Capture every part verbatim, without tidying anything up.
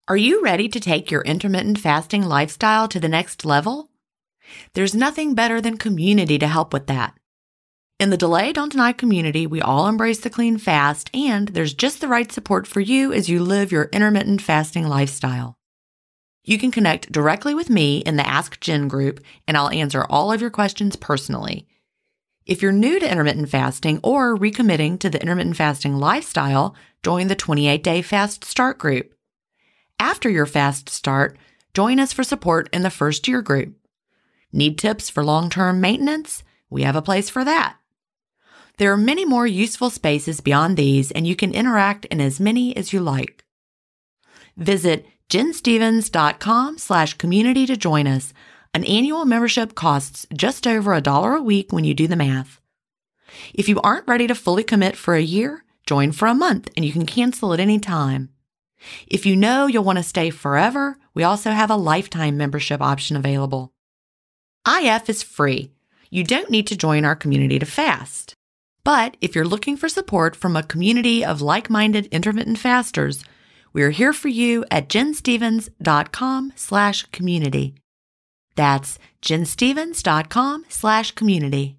Are you ready to take your intermittent fasting lifestyle to the next level? There's nothing better than community to help with that. In the Delay Don't Deny community, we all embrace the clean fast, and there's just the right support for you as you live your intermittent fasting lifestyle. You can connect directly with me in the Ask Jen group, and I'll answer all of your questions personally. If you're new to intermittent fasting or recommitting to the intermittent fasting lifestyle, join the twenty-eight day Fast Start group. After your fast start, join us for support in the first year group. Need tips for long-term maintenance? We have a place for that. There are many more useful spaces beyond these, and you can interact in as many as you like. Visit jenstevens.com slash community to join us. An annual membership costs just over a dollar a week when you do the math. If you aren't ready to fully commit for a year, join for a month and you can cancel at any time. If you know you'll want to stay forever, we also have a lifetime membership option available. I F is free. You don't need to join our community to fast. But if you're looking for support from a community of like-minded intermittent fasters, we're here for you at jenstevens.com slash community. That's jenstevens.com slash community.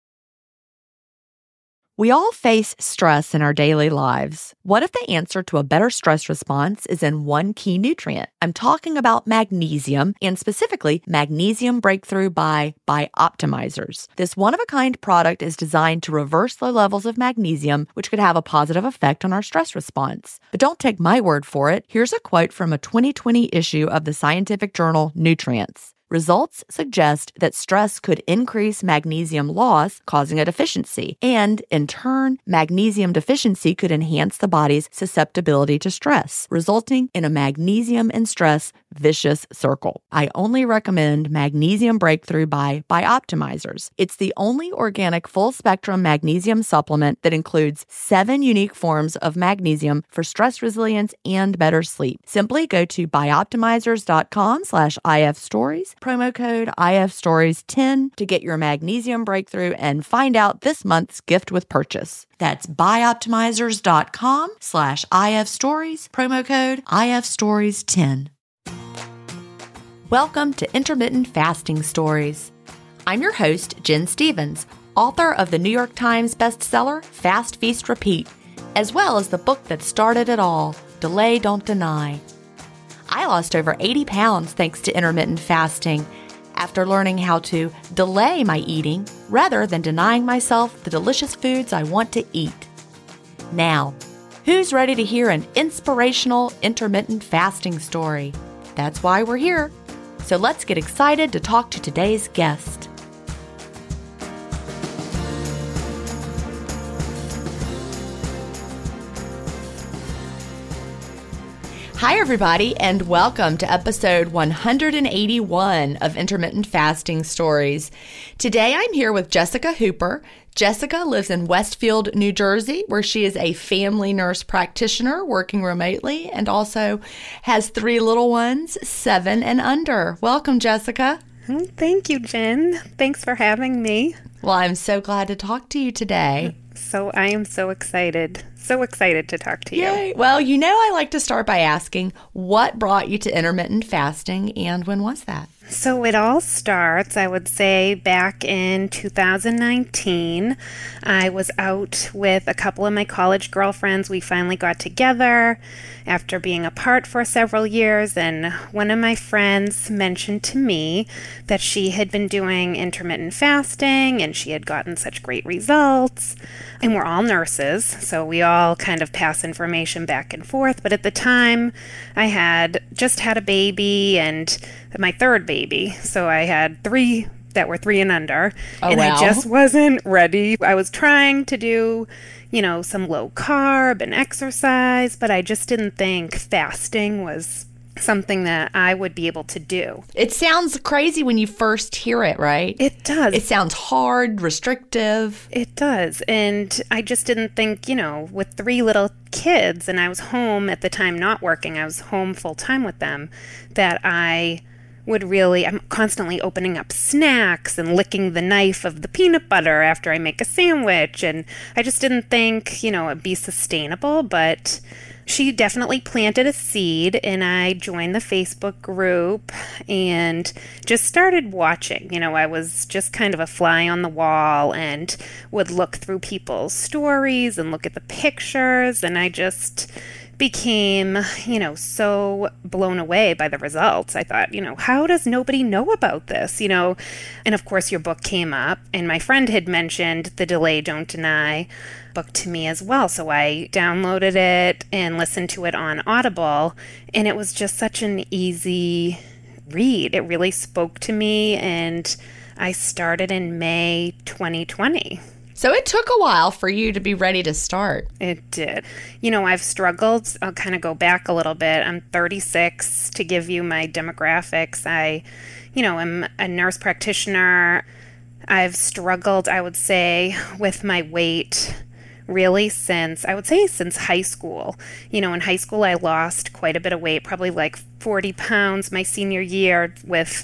We all face stress in our daily lives. What if the answer to a better stress response is in one key nutrient? I'm talking about magnesium, and specifically Magnesium Breakthrough by Bioptimizers. This one-of-a-kind product is designed to reverse low levels of magnesium, which could have a positive effect on our stress response. But don't take my word for it. Here's a quote from a twenty twenty issue of the scientific journal Nutrients. Results suggest that stress could increase magnesium loss, causing a deficiency, and in turn, magnesium deficiency could enhance the body's susceptibility to stress, resulting in a magnesium and stress vicious circle. I only recommend Magnesium Breakthrough by Bioptimizers. It's the only organic full-spectrum magnesium supplement that includes seven unique forms of magnesium for stress resilience and better sleep. Simply go to bioptimizers.com slash ifstories, promo code I F stories ten to get your Magnesium Breakthrough and find out this month's gift with purchase. That's bioptimizers.com slash ifstories, promo code I F stories ten. Welcome to Intermittent Fasting Stories. I'm your host, Jen Stevens, author of the New York Times bestseller, Fast, Feast, Repeat, as well as the book that started it all, Delay Don't Deny. I lost over eighty pounds thanks to intermittent fasting after learning how to delay my eating rather than denying myself the delicious foods I want to eat. Now, who's ready to hear an inspirational intermittent fasting story? That's why we're here. So let's get excited to talk to today's guest. Hi, everybody, and welcome to episode one hundred eighty-one of Intermittent Fasting Stories. Today, I'm here with Jessica Hooper. Jessica lives in Westfield, New Jersey, where she is a family nurse practitioner working remotely and also has three little ones, seven and under. Welcome, Jessica. Thank you, Jen. Thanks for having me. Well, I'm so glad to talk to you today. So I am so excited. So excited to talk to you. Yay. Well, you know, I like to start by asking what brought you to intermittent fasting and when was that? So it all starts, I would say, back in two thousand nineteen. I was out with a couple of my college girlfriends. We finally got together after being apart for several years, and one of my friends mentioned to me that she had been doing intermittent fasting and she had gotten such great results. And we're all nurses, so we all kind of pass information back and forth. But at the time, I had just had a baby and my third baby. So I had three that were three and under. Oh, and wow. I just wasn't ready. I was trying to do, you know, some low carb and exercise, but I just didn't think fasting was something that I would be able to do. It sounds crazy when you first hear it, right? It does. It sounds hard, restrictive. It does. And I just didn't think, you know, with three little kids, and I was home at the time not working, I was home full time with them, that I would really, I'm constantly opening up snacks and licking the knife of the peanut butter after I make a sandwich. And I just didn't think, you know, it'd be sustainable, but she definitely planted a seed, and I joined the Facebook group and just started watching. You know, I was just kind of a fly on the wall and would look through people's stories and look at the pictures, and I just became, you know, so blown away by the results. I thought, you know, how does nobody know about this? You know, and of course your book came up, and my friend had mentioned the Delay Don't Deny book to me as well. So I downloaded it and listened to it on Audible, and it was just such an easy read. It really spoke to me, and I started in May twenty twenty. So it took a while for you to be ready to start. It did. You know, I've struggled. I'll kind of go back a little bit. I'm thirty-six. To give you my demographics, I, you know, am a nurse practitioner. I've struggled, I would say, with my weight really since, I would say since high school. You know, in high school, I lost quite a bit of weight, probably like forty pounds my senior year with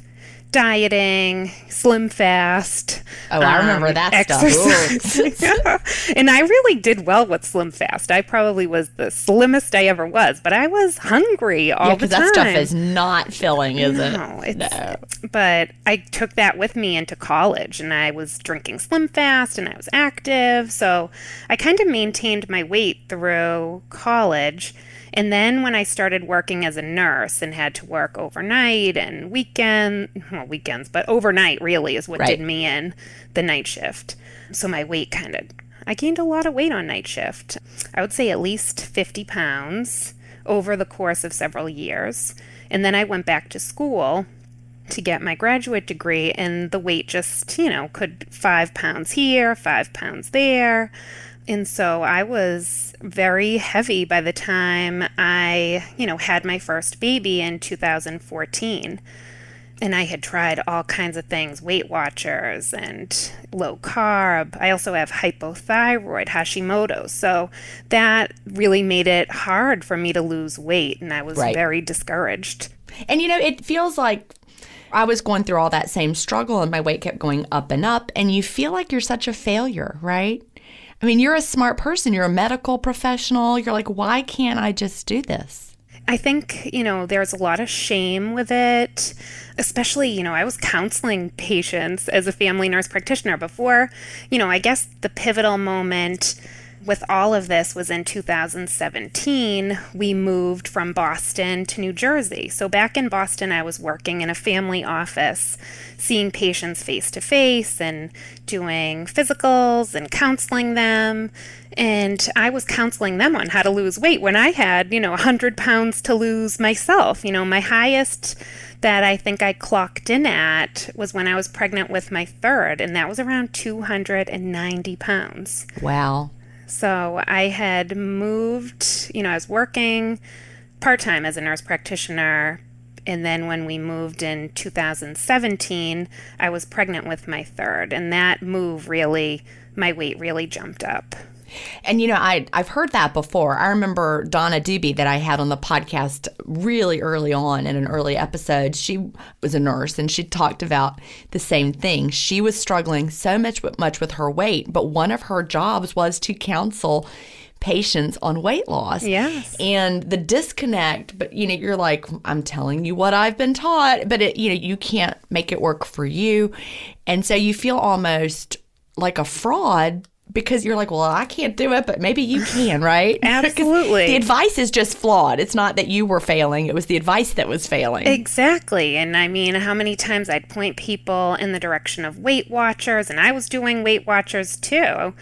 dieting, Slim Fast. Oh, I remember um, that exercise. stuff. Yeah. And I really did well with Slim Fast. I probably was the slimmest I ever was, but I was hungry all yeah, the time. Because that stuff is not filling, is no, it? It's, no. But I took that with me into college, and I was drinking Slim Fast, and I was active. So I kind of maintained my weight through college. And then when I started working as a nurse and had to work overnight and weekend, well, weekends, but overnight really is what right. did me in, the night shift. So my weight kind of, I gained a lot of weight on night shift. I would say at least fifty pounds over the course of several years. And then I went back to school to get my graduate degree, and the weight just, you know, could five pounds here, five pounds there. And so I was very heavy by the time I, you know, had my first baby in two thousand fourteen. And I had tried all kinds of things, Weight Watchers and low carb. I also have hypothyroid, Hashimoto's. So that really made it hard for me to lose weight, and I was right. very discouraged. And, you know, it feels like I was going through all that same struggle, and my weight kept going up and up, and you feel like you're such a failure, right? I mean, you're a smart person. You're a medical professional. You're like, why can't I just do this? I think, you know, there's a lot of shame with it, especially, you know, I was counseling patients as a family nurse practitioner before. You know, I guess the pivotal moment with all of this was in two thousand seventeen. We moved from Boston to New Jersey. So back in Boston, I was working in a family office, seeing patients face to face and doing physicals and counseling them. And I was counseling them on how to lose weight when I had, you know, one hundred pounds to lose myself. You know, my highest that I think I clocked in at was when I was pregnant with my third, and that was around two hundred ninety pounds. Wow. So I had moved, you know, I was working part-time as a nurse practitioner. And then when we moved in two thousand seventeen, I was pregnant with my third. And that move really, my weight really jumped up. And, you know, I, I've heard that before. I remember Donna Doobie that I had on the podcast really early on in an early episode. She was a nurse, and she talked about the same thing. She was struggling so much, much with her weight, but one of her jobs was to counsel patients on weight loss. Yes. And the disconnect, but, you know, you're like, I'm telling you what I've been taught, but, it, you know, you can't make it work for you. And so you feel almost like a fraud, because you're like, well, I can't do it, but maybe you can, right? Absolutely. The advice is just flawed. It's not that you were failing. It was the advice that was failing. Exactly. And I mean, how many times I'd point people in the direction of Weight Watchers, and I was doing Weight Watchers too.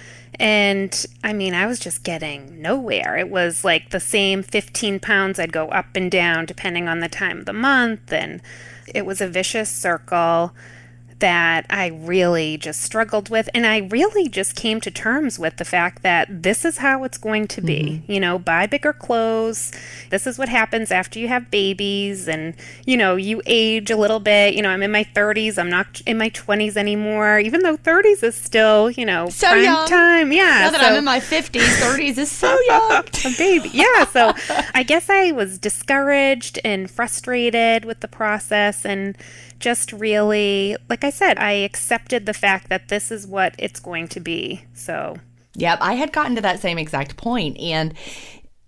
And I mean, I was just getting nowhere. It was like the same fifteen pounds. I'd go up and down depending on the time of the month. And it was a vicious circle that I really just struggled with. And I really just came to terms with the fact that this is how it's going to be. Mm-hmm. You know, buy bigger clothes. This is what happens after you have babies, and, you know, you age a little bit. You know, I'm in my thirties. I'm not in my twenties anymore, even though thirties is still, you know, so prime young. time. Yeah. Now that so, I'm in my fifties, thirties is so young. A baby. Yeah. So I guess I was discouraged and frustrated with the process, and just really, like I said, I accepted the fact that this is what it's going to be. So, yep, I had gotten to that same exact point. And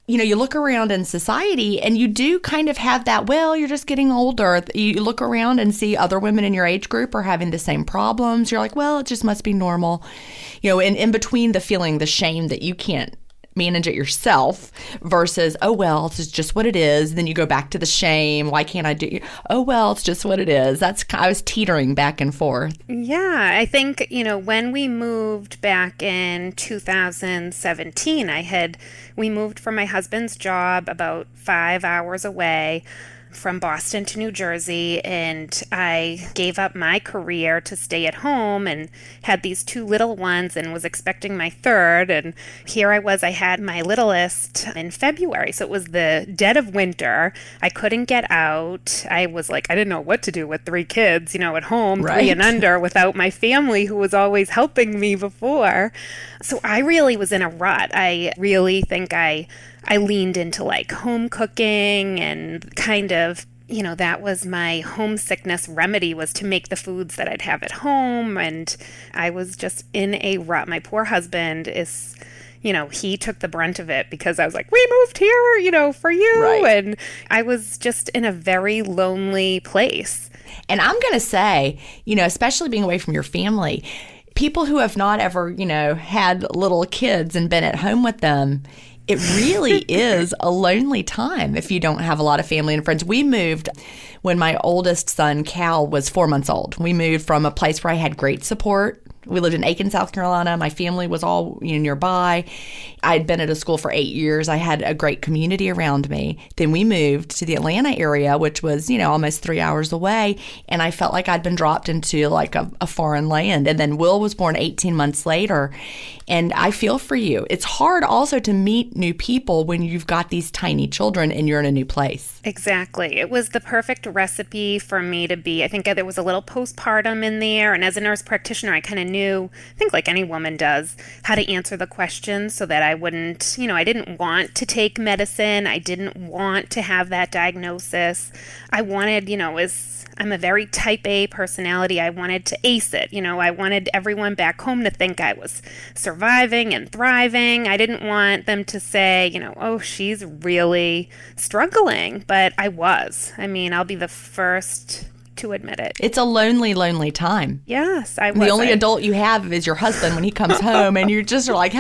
you know, you look around in society and you do kind of have that, well, you're just getting older. You look around and see other women in your age group are having the same problems. You're like, well, it just must be normal. You know, and in between the feeling, the shame that you can't manage it yourself versus, oh, well, it's just what it is. Then you go back to the shame. Why can't I do it? Oh, well, it's just what it is. That's, I was teetering back and forth. Yeah, I think, you know, when we moved back in two thousand seventeen, I had, we moved from my husband's job about five hours away from Boston to New Jersey, and I gave up my career to stay at home and had these two little ones and was expecting my third. And here I was, I had my littlest in February. So it was the dead of winter. I couldn't get out. I was like, I didn't know what to do with three kids, you know, at home, right. three and under, without my family who was always helping me before. So I really was in a rut. I really think I I leaned into like home cooking and kind of, you know, that was my homesickness remedy, was to make the foods that I'd have at home. And I was just in a rut. My poor husband is, you know, he took the brunt of it because I was like, we moved here, you know, for you. Right. And I was just in a very lonely place. And I'm going to say, you know, especially being away from your family, people who have not ever, you know, had little kids and been at home with them, it really is a lonely time if you don't have a lot of family and friends. We moved when my oldest son, Cal, was four months old. We moved from a place where I had great support. We lived in Aiken, South Carolina. My family was all, you know, nearby. I'd been at a school for eight years. I had a great community around me. Then we moved to the Atlanta area, which was, you know, almost three hours away. And I felt like I'd been dropped into like a, a foreign land. And then Will was born eighteen months later. And I feel for you. It's hard also to meet new people when you've got these tiny children and you're in a new place. Exactly. It was the perfect recipe for me to be. I think there was a little postpartum in there. And as a nurse practitioner, I kind of knew, I think like any woman does, how to answer the questions so that I wouldn't, you know, I didn't want to take medicine. I didn't want to have that diagnosis. I wanted, you know, as I'm a very type A personality, I wanted to ace it. You know, I wanted everyone back home to think I was surviving and thriving. I didn't want them to say, you know, oh, she's really struggling. But I was. I mean, I'll be the first to admit it. It's a lonely, lonely time. Yes, I was. The only I... adult you have is your husband when he comes home, and you just are like,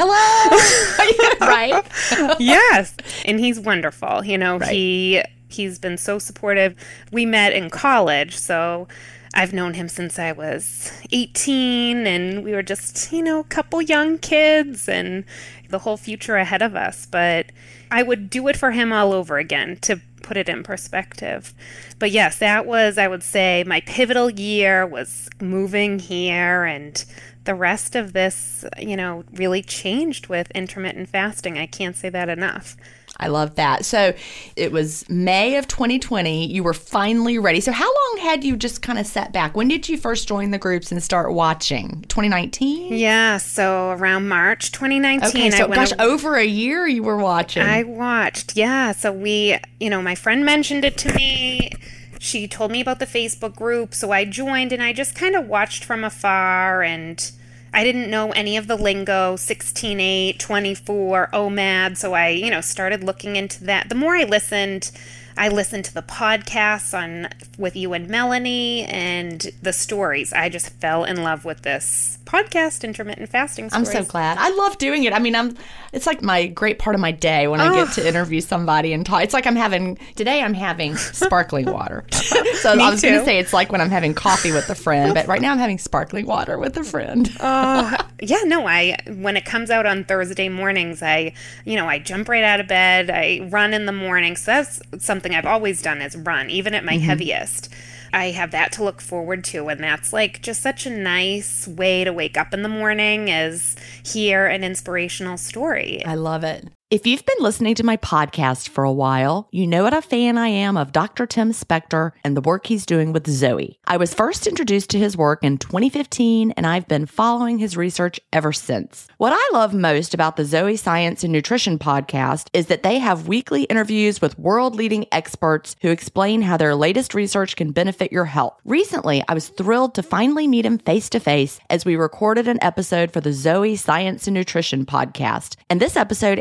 hello, right? Yes, and he's wonderful. You know, right. he he's been so supportive. We met in college, so I've known him since I was eighteen, and we were just, you know, a couple young kids and the whole future ahead of us. But I would do it for him all over again, to put it in perspective. But yes, that was, I would say, my pivotal year was moving here, and the rest of this, you know, really changed with intermittent fasting. I can't say that enough. I love that. So it was May of twenty twenty. You were finally ready. So how long had you just kind of sat back? When did you first join the groups and start watching? twenty nineteen? Yeah, so around March twenty nineteen. Okay, so I went gosh, a- over a year you were watching. I watched, yeah. So we, you know, my friend mentioned it to me. She told me about the Facebook group, so I joined, and I just kind of watched from afar, and I didn't know any of the lingo, sixteen eight, twenty-four, O M A D, so I, you know, started looking into that. The more I listened, I listened to the podcasts on with you and Melanie and the stories. I just fell in love with this podcast, Intermittent Fasting Stories. I'm so glad. I love doing it. I mean, I'm. It's like my great part of my day when I oh. get to interview somebody and talk. It's like I'm having, today I'm having sparkling water. So Me I was going too. to say it's like when I'm having coffee with a friend, but right now I'm having sparkling water with a friend. Oh, yeah, no, I, when it comes out on Thursday mornings, I, you know, I jump right out of bed. I run in the morning. So that's something I've always done, is run, even at my mm-hmm. heaviest. I have that to look forward to, and that's like just such a nice way to wake up in the morning, is hear an inspirational story. I love it. If you've been listening to my podcast for a while, you know what a fan I am of Doctor Tim Spector and the work he's doing with Zoe. I was first introduced to his work in twenty fifteen, and I've been following his research ever since. What I love most about the Zoe Science and Nutrition podcast is that they have weekly interviews with world-leading experts who explain how their latest research can benefit your health. Recently, I was thrilled to finally meet him face-to-face as we recorded an episode for the Zoe Science and Nutrition podcast, and this episode aired on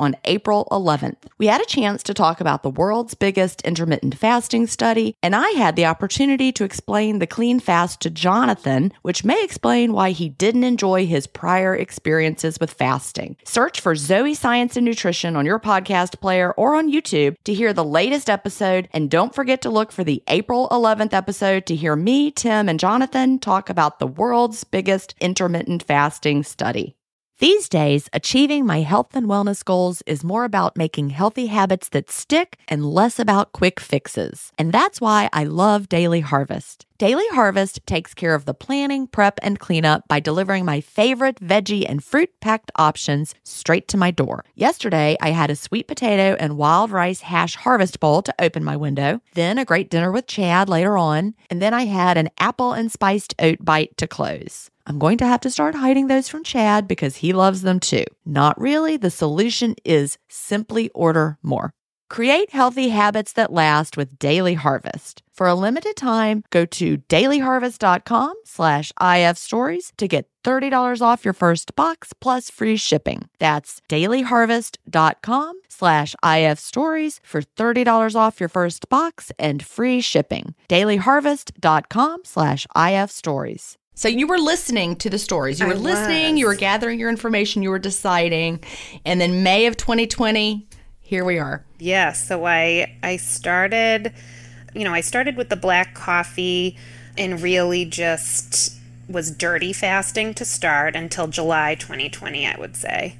on April eleventh. We had a chance to talk about the world's biggest intermittent fasting study, and I had the opportunity to explain the clean fast to Jonathan, which may explain why he didn't enjoy his prior experiences with fasting. Search for Zoe Science and Nutrition on your podcast player or on YouTube to hear the latest episode, and don't forget to look for the April eleventh episode to hear me, Tim, and Jonathan talk about the world's biggest intermittent fasting study. These days, achieving my health and wellness goals is more about making healthy habits that stick and less about quick fixes. And that's why I love Daily Harvest. Daily Harvest takes care of the planning, prep, and cleanup by delivering my favorite veggie and fruit-packed options straight to my door. Yesterday, I had a sweet potato and wild rice hash harvest bowl to open my window, then a great dinner with Chad later on, and then I had an apple and spiced oat bite to close. I'm going to have to start hiding those from Chad because he loves them too. Not really. The solution is simply order more. Create healthy habits that last with Daily Harvest. For a limited time, go to dailyharvest.com slash ifstories to get thirty dollars off your first box plus free shipping. That's dailyharvest.com slash ifstories for thirty dollars off your first box and free shipping. dailyharvest.com slash ifstories. So you were listening to the stories. You were I listening, was. you were gathering your information, you were deciding, and then May of twenty twenty, here we are. Yeah, so I I started, you know, I started with the black coffee and really just was dirty fasting to start until July twenty twenty, I would say.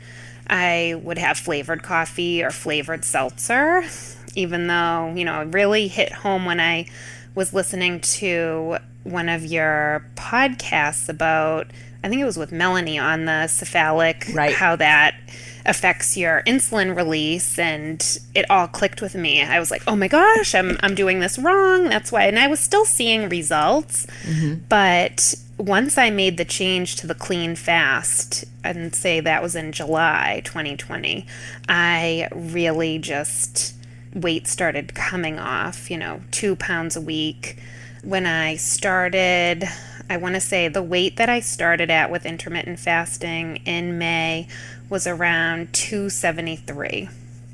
I would have flavored coffee or flavored seltzer, even though, you know, it really hit home when I was listening to one of your podcasts about, I think it was with Melanie on the cephalic, Right. how that affects your insulin release, and it all clicked with me. I was like, oh my gosh, I'm I'm doing this wrong. That's why. And I was still seeing results, Mm-hmm. but once I made the change to the clean fast, and say that was in July twenty twenty, I really just, weight started coming off, you know, two pounds a week. When I started, I want to say the weight that I started at with intermittent fasting in May was around two seventy-three.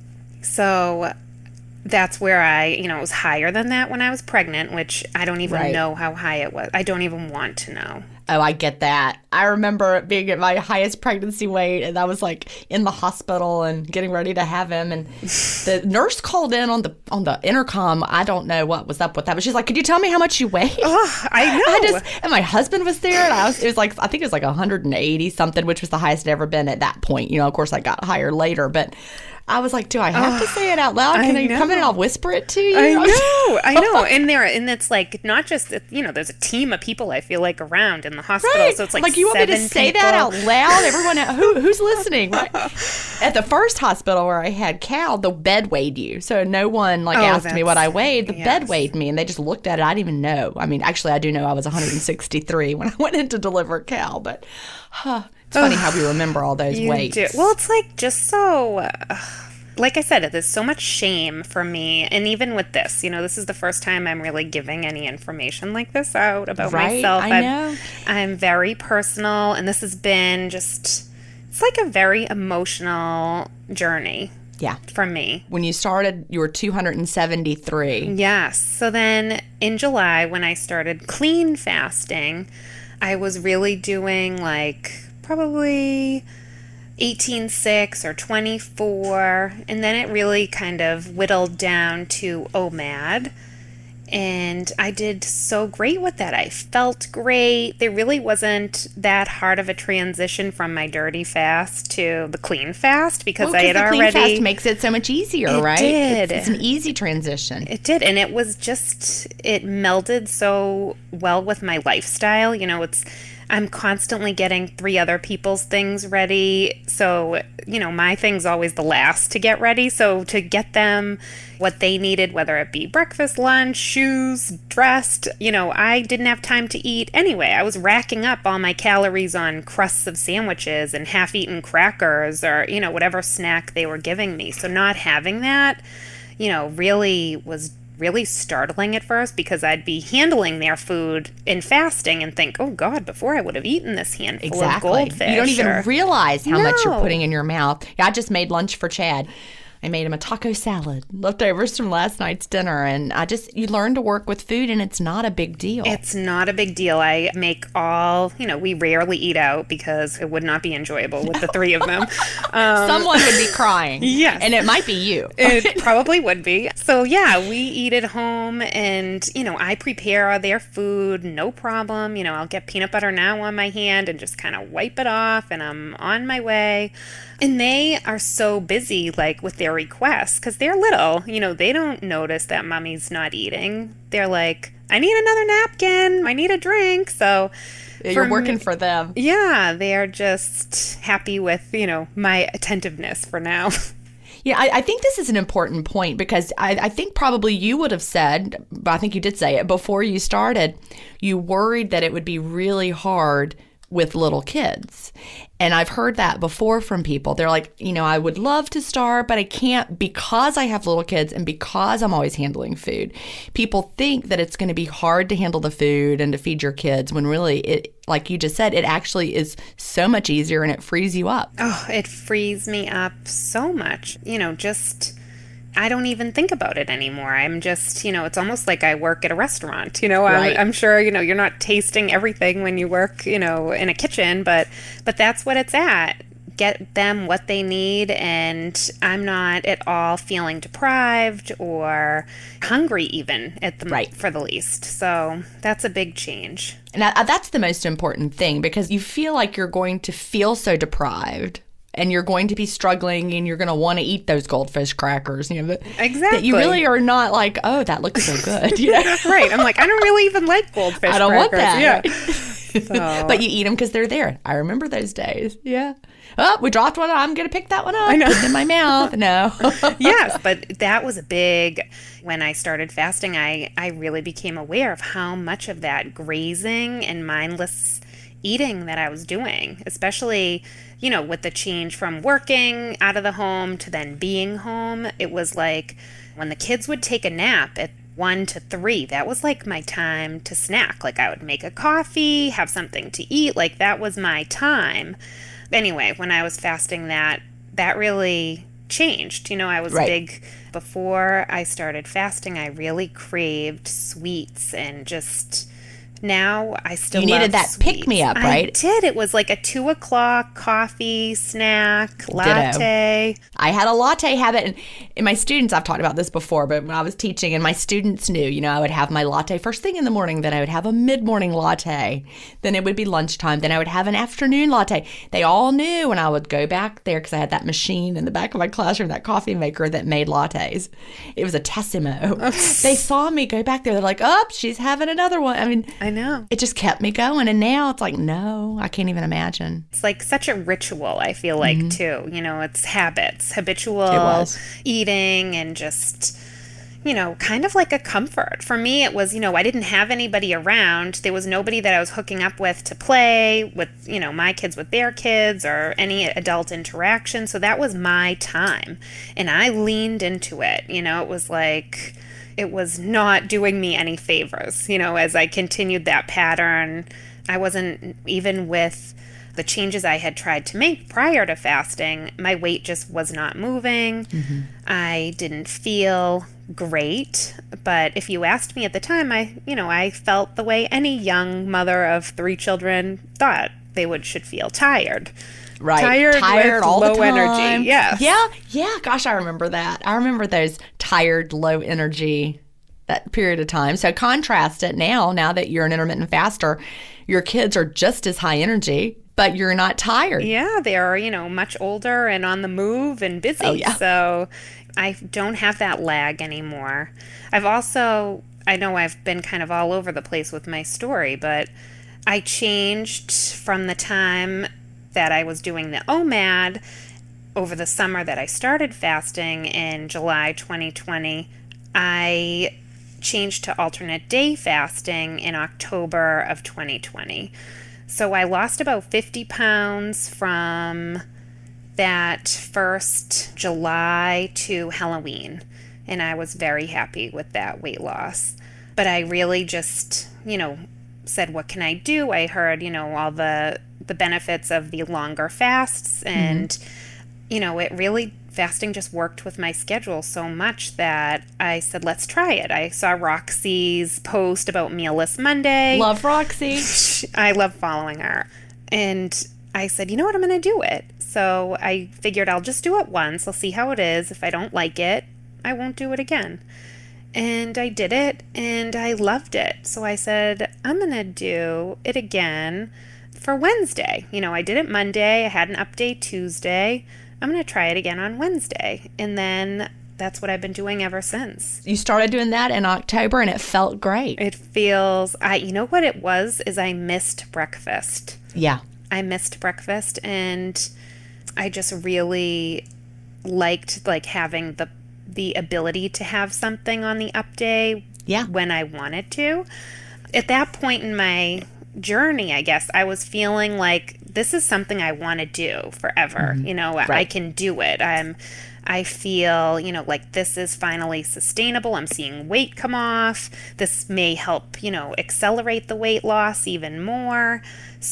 So that's where I, you know, it was higher than that when I was pregnant, which I don't even Right. know how high it was. I don't even want to know. Oh, I get that. I remember being at my highest pregnancy weight, and I was like in the hospital and getting ready to have him, and the nurse called in on the on the intercom. I don't know what was up with that, but she's like, "Could you tell me how much you weigh?" Oh, I know. I just, and my husband was there, and I was, it was like, I think it was like one hundred eighty something, which was the highest I'd ever been at that point. You know, of course, I got higher later, but I was like, do I have to say it out loud? Can I I come in and know. I'll whisper it to you? I know, I know. And there, and it's like not just, you know, there's a team of people I feel like around in the hospital. Right. So it's like you want me to seven say people. that out loud? Everyone, who who's listening? Right? At the first hospital where I had Cal, the bed weighed you, so no one like Oh, asked me what I that's- weighed. The yes. bed weighed me, and they just looked at it. I didn't even know. I mean, actually, I do know I was one hundred sixty-three when I went in to deliver Cal, but huh, it's funny how we remember all those You weights. do. Well, it's like just so. Uh, like I said, there's so much shame for me, and even with this, you know, this is the first time I'm really giving any information like this out about Right, myself. I I'm, know. I'm very personal, and this has been just. It's like a very emotional journey Yeah. for me. When you started, you were two hundred seventy-three. Yes. So then in July, when I started clean fasting, I was really doing like probably eighteen six or twenty-four. And then it really kind of whittled down to O M A D. And I did so great with that. I felt great. There really wasn't that hard of a transition from my dirty fast to the clean fast because Well, I had the clean already. fast makes it so much easier, It right? did. It's, it's an easy transition. It did, and it was just, it melded so well with my lifestyle. You know, it's, I'm constantly getting three other people's things ready. So, you know, my thing's always the last to get ready. So to get them what they needed, whether it be breakfast, lunch, shoes, dressed, you know, I didn't have time to eat anyway. I was racking up all my calories on crusts of sandwiches and half-eaten crackers or, you know, whatever snack they were giving me. So not having that, you know, really was really startling at first because I'd be handling their food in fasting and think, oh God, before I would have eaten this handful exactly. of goldfish. You don't even or, realize how no. much you're putting in your mouth. Yeah, I just made lunch for Chad. I made him a taco salad, leftovers from last night's dinner. And I just, you learn to work with food and it's not a big deal. It's not a big deal. I make all, you know, we rarely eat out because it would not be enjoyable with no. the three of them. Um, Someone would be crying. Yes. And it might be you. It probably would be. So yeah, we eat at home and, you know, I prepare their food, no problem. You know, I'll get peanut butter now on my hand and just kind of wipe it off and I'm on my way. And they are so busy, like, with their requests, because they're little. You know, they don't notice that mommy's not eating. They're like, I need another napkin. I need a drink. So yeah, you're working me, for them. Yeah, they are just happy with, you know, my attentiveness for now. Yeah, I, I think this is an important point because I, I think probably you would have said, but I think you did say it, before you started, you worried that it would be really hard with little kids. And I've heard that before from people. They're like, you know, I would love to start, but I can't because I have little kids and because I'm always handling food. People think that it's going to be hard to handle the food and to feed your kids when really, it, like you just said, it actually is so much easier and it frees you up. Oh, it frees me up so much. You know, just... I don't even think about it anymore. I'm just, you know, it's almost like I work at a restaurant. You know, right. I'm, I'm sure, you know, you're not tasting everything when you work, you know, in a kitchen, but but that's what it's at. Get them what they need, and I'm not at all feeling deprived or hungry even at the right. for the least. So that's a big change. And I, that's the most important thing because you feel like you're going to feel so deprived. And you're going to be struggling and you're going to want to eat those goldfish crackers. You know, that, exactly. That you really are not like, oh, that looks so good. You know? Right. I'm like, I don't really even like goldfish crackers. I don't want that. Yeah. Right? So. But you eat them because they're there. I remember those days. Yeah. Oh, we dropped one. I'm going to pick that one up. I know. Put it in my mouth. No. Yes, but that was a big... When I started fasting, I, I really became aware of how much of that grazing and mindless eating that I was doing, especially... You know, with the change from working out of the home to then being home, it was like when the kids would take a nap at one to three, that was like my time to snack. Like I would make a coffee, have something to eat. Like that was my time. Anyway, when I was fasting, that that really changed. You know, I was right. big before I started fasting. I really craved sweets and just... Now I still you love needed that sweets. pick me up, right? I did. It was like a two o'clock coffee snack latte. Ditto. I had a latte habit, and in my students, I've talked about this before, but when I was teaching, and my students knew, you know, I would have my latte first thing in the morning, then I would have a mid-morning latte, then it would be lunchtime, then I would have an afternoon latte. They all knew, and I would go back there because I had that machine in the back of my classroom, that coffee maker that made lattes. It was a Tessimo. They saw me go back there. They're like, "Oh, she's having another one." I mean. I know. It just kept me going. And now it's like, no, I can't even imagine. It's like such a ritual, I feel like, mm-hmm. too. You know, it's habits, habitual eating and just, you know, kind of like a comfort. For me, it was, you know, I didn't have anybody around. There was nobody that I was hooking up with to play with, you know, my kids with their kids or any adult interaction. So that was my time. And I leaned into it. You know, it was like... It was not doing me any favors, you know, as I continued that pattern. I wasn't, even with the changes I had tried to make prior to fasting, my weight just was not moving. Mm-hmm. I didn't feel great. But if you asked me at the time, I, you know, I felt the way any young mother of three children thought they would should feel tired. Right. Tired, tired with all low the time. Energy. Yes. Yeah. Yeah. Gosh, I remember that. I remember those tired, low energy, that period of time. So contrast it now, now that you're an intermittent faster, your kids are just as high energy, but you're not tired. Yeah. They are, you know, much older and on the move and busy. Oh, yeah. So I don't have that lag anymore. I've also, I know I've been kind of all over the place with my story, but I changed from the time that I was doing the O M A D over the summer that I started fasting in July twenty twenty. I changed to alternate day fasting in October of twenty twenty. So I lost about fifty pounds from that first July to Halloween. and I was very happy with that weight loss. But I really just, you know, said, what can I do? I heard, you know, all the the benefits of the longer fasts, and mm-hmm. you know, it really, fasting just worked with my schedule so much that I said, let's try it. I saw Roxy's post about Mealless Monday. Love Roxy. I love following her. And I said, you know what, I'm going to do it. So I figured I'll just do it once. I'll see how it is. If I don't like it, I won't do it again. And I did it, and I loved it. So I said, I'm going to do it again for Wednesday. You know, I did it Monday. I had an update Tuesday. I'm going to try it again on Wednesday. And then that's what I've been doing ever since. You started doing that in October, and it felt great. It feels, I, you know what it was, is I missed breakfast. Yeah. I missed breakfast, and I just really liked like having the the ability to have something on the up day yeah. when I wanted to. At that point in my journey, I guess, I was feeling like this is something I want to do forever. Mm-hmm. You know, right. I can do it. I'm, I feel, you know, like this is finally sustainable. I'm seeing weight come off. This may help, you know, accelerate the weight loss even more.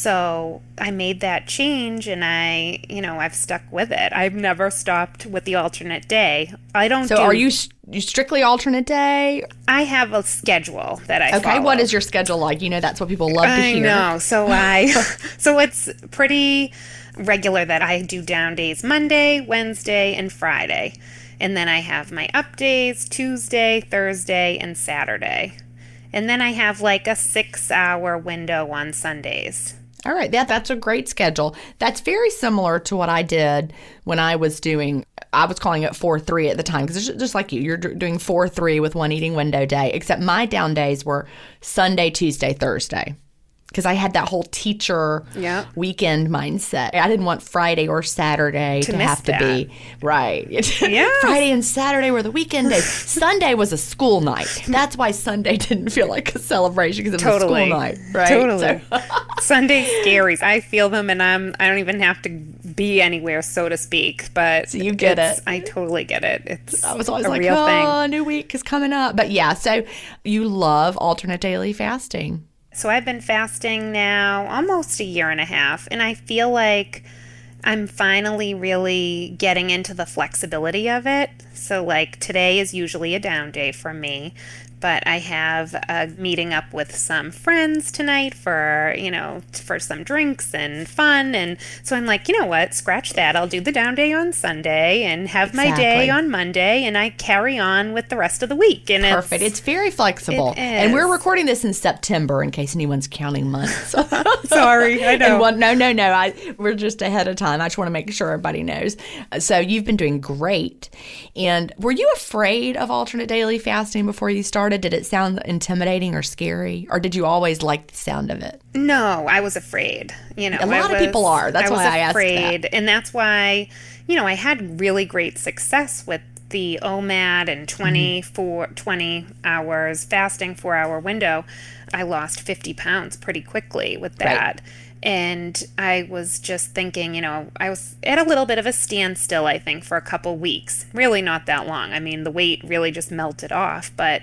So I made that change, and I, you know, I've stuck with it. I've never stopped with the alternate day. I don't So do, are you, you strictly alternate day? I have a schedule that I Okay, follow. what is your schedule like? You know, that's what people love to I hear. know. So I, so it's pretty regular that I do down days Monday, Wednesday, and Friday. And then I have my up days Tuesday, Thursday, and Saturday. And then I have like a six hour window on Sundays. All right, that that's a great schedule. That's very similar to what I did when I was doing, I was calling it four three at the time, because it's just like you, you're doing four three with one eating window day, except my down days were Sunday, Tuesday, Thursday. Because I had that whole teacher yep. weekend mindset. I didn't want Friday or Saturday to, to have to that. be. Right. Yeah. Friday and Saturday were the weekend days. Sunday was a school night. That's why Sunday didn't feel like a celebration, because it was totally. a school night. Right. Totally. So. Sunday scaries. I feel them, and I'm, I don't even have to be anywhere, so to speak. But so you get it. I totally get it. It's I was always a like, real oh, thing. a new week is coming up. But yeah, so you love alternate daily fasting. So I've been fasting now almost a year and a half, and I feel like I'm finally really getting into the flexibility of it. So like today is usually a down day for me, but I have a meeting up with some friends tonight for, you know, for some drinks and fun. And so I'm like, you know what, scratch that. I'll do the down day on Sunday and have exactly. my day on Monday, and I carry on with the rest of the week. And Perfect. It's, it's very flexible. It is. And we're recording this in September in case anyone's counting months. Sorry, I know. And one, no, no, no. I, we're just ahead of time. I just want to make sure everybody knows. So you've been doing great. And were you afraid of alternate daily fasting before you started? Did it sound intimidating or scary? Or did you always like the sound of it? No, I was afraid. You know, a lot I was, of people are. That's I why I asked afraid, that. And that's why, you know, I had really great success with the O M A D and twenty-four, mm-hmm. twenty hours fasting, four hour window. I lost fifty pounds pretty quickly with that. Right. And I was just thinking, you know, I was at a little bit of a standstill, I think, for a couple weeks. Really not that long. I mean, the weight really just melted off. But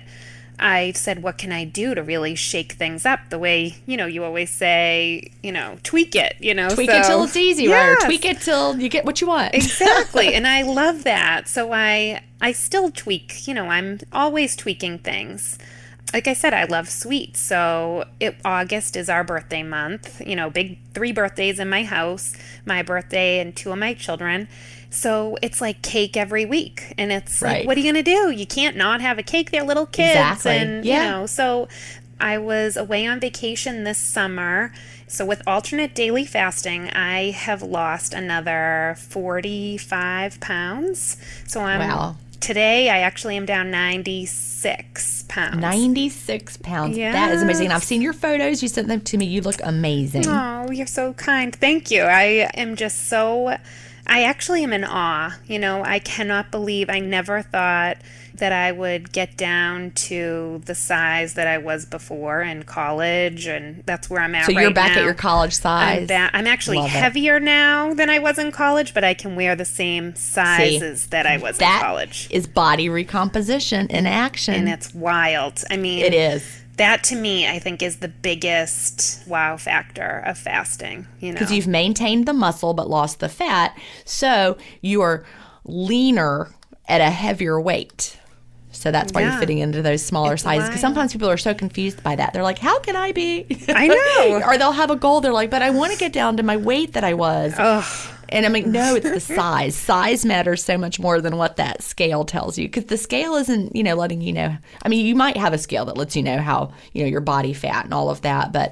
I said, what can I do to really shake things up the way, you know, you always say, you know, tweak it, you know. Tweak so, it till it's easy, yes. right? Or tweak it till you get what you want. Exactly. And I love that. So I, I still tweak, you know, I'm always tweaking things. Like I said, I love sweets. So it, August is our birthday month, you know, big three birthdays in my house, my birthday and two of my children. So it's like cake every week. And it's right. like, what are you going to do? You can't not have a cake. They're little kids. Exactly. And, yeah. you know, so I was away on vacation this summer. So with alternate daily fasting, I have lost another forty-five pounds. So I'm wow. Today, I actually am down ninety-six pounds. ninety-six pounds. Yes. That is amazing. And I've seen your photos. You sent them to me. You look amazing. Oh, you're so kind. Thank you. I am just so, I actually am in awe. You know, I cannot believe, I never thought, that I would get down to the size that I was before in college, and that's where I'm at right now. So you're back at your college size. I'm, ba- I'm actually Love it. heavier now than I was in college, but I can wear the same sizes See, that I was that in college. Is body recomposition in action. And it's wild. I mean, it is. That to me, I think, is the biggest wow factor of fasting. You know, because you've maintained the muscle but lost the fat, so you are leaner at a heavier weight. So that's why Yeah. you're fitting into those smaller It's sizes. Because wild. sometimes people are so confused by that. They're like, how can I be? I know. Or they'll have a goal. They're like, but I want to get down to my weight that I was. Ugh. And I'm like, no, it's the size. Size matters so much more than what that scale tells you. Because the scale isn't, you know, letting you know. I mean, you might have a scale that lets you know how, you know, your body fat and all of that. But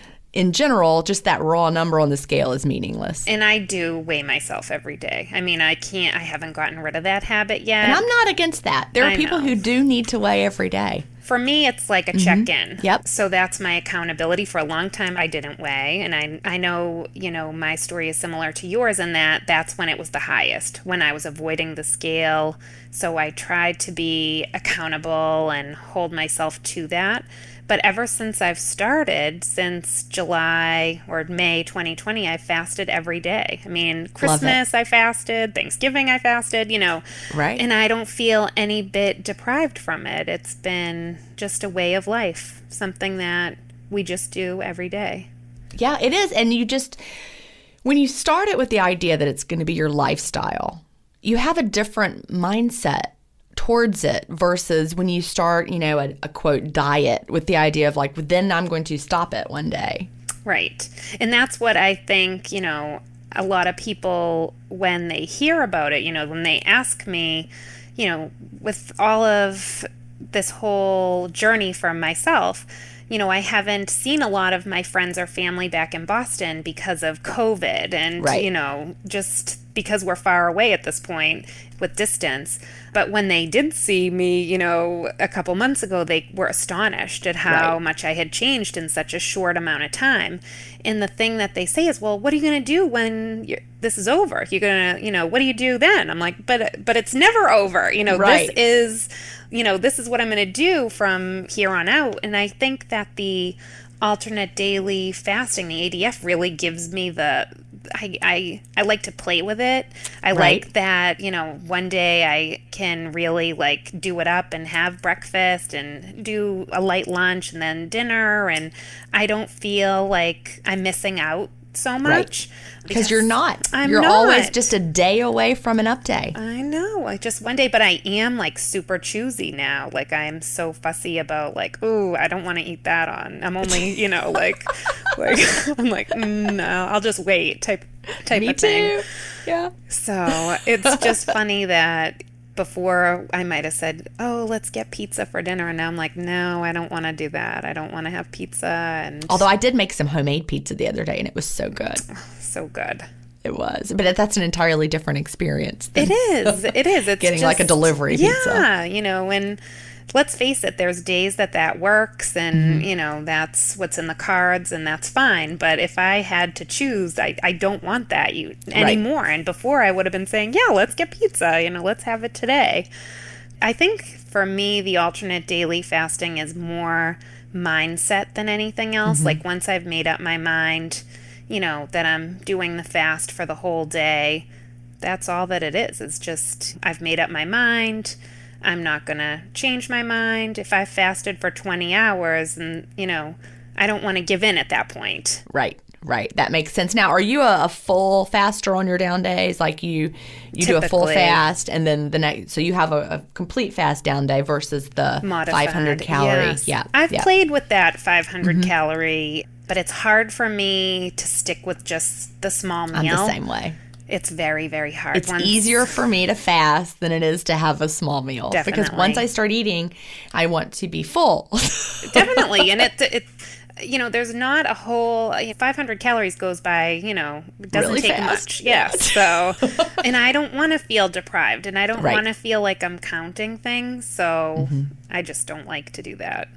in general, just that raw number on the scale is meaningless. And I do weigh myself every day. I mean, I can't, I haven't gotten rid of that habit yet. And I'm not against that. There are I people know. who do need to weigh every day. For me, it's like a check-in. Yep. So that's my accountability. For a long time, I didn't weigh. And I I know, you know, my story is similar to yours in that that's when it was the highest, when I was avoiding the scale. So I tried to be accountable and hold myself to that. But ever since I've started, since July or May twenty twenty, I fasted every day. I mean, Christmas I fasted, Thanksgiving I fasted, you know. Right. And I don't feel any bit deprived from it. It's been just a way of life, something that we just do every day. Yeah, it is. And you just, when you start it with the idea that it's going to be your lifestyle, you have a different mindset towards it versus when you start, you know, a, a quote diet with the idea of like, well, then I'm going to stop it one day. Right. And that's what I think, you know, a lot of people, when they hear about it, you know, when they ask me, you know, with all of this whole journey for myself, you know, I haven't seen a lot of my friends or family back in Boston because of COVID and, Right. you know, just because we're far away at this point with distance. But when they did see me, you know, a couple months ago, they were astonished at how Right. much I had changed in such a short amount of time. And the thing that they say is, well, what are you going to do when you're, this is over? You're going to, you know, what do you do then? I'm like, but but it's never over. You know, Right. this is, you know, this is what I'm going to do from here on out. And I think that the alternate daily fasting, the A D F, really gives me the, I, I, I like to play with it. I Right. like that, you know, one day I can really like do it up and have breakfast and do a light lunch and then dinner. And I don't feel like I'm missing out so much. Because you're not. I'm you're not. always just a day away from an up day. I know, like just one day, but I am like super choosy now. Like I'm so fussy about like, ooh, I don't want to eat that on. I'm only, you know, like, like I'm like, mm, no, I'll just wait type type Me of thing. too. Yeah. So it's just funny that before I might have said, oh, let's get pizza for dinner. And now I'm like, no, I don't want to do that. I don't want to have pizza. And Although I did make some homemade pizza the other day and it was so good. so good. It was. But that's an entirely different experience. than It is. It is. It's Getting like a just- delivery pizza. Yeah, you know, and let's face it, there's days that that works and, Mm-hmm. you know, that's what's in the cards and that's fine. But if I had to choose, I, I don't want that you anymore. And before I would have been saying, yeah, let's get pizza, you know, let's have it today. I think for me, the alternate daily fasting is more mindset than anything else. Mm-hmm. Like once I've made up my mind, you know, that I'm doing the fast for the whole day, that's all that it is. It's just, I've made up my mind. I'm not going to change my mind. If I fasted for twenty hours and, you know, I don't want to give in at that point. Right, right. That makes sense. Now, are you a, a full faster on your down days? Like you, you do a full Typically. fast and then the next, so you have a, a complete fast down day versus the Modified. five hundred calorie. Yes. Yeah. I've yeah. played with that five hundred calorie, but it's hard for me to stick with just the small meal. I'm the same way. It's very, very hard. It's Once- easier for me to fast than it is to have a small meal. Because Definitely. once I start eating, I want to be full. Definitely. And it, it, you know, there's not a whole five hundred calories goes by, you know, it doesn't Really take fast. much. Yes. So, and I don't want to feel deprived and I don't Right. want to feel like I'm counting things. So I just don't like to do that.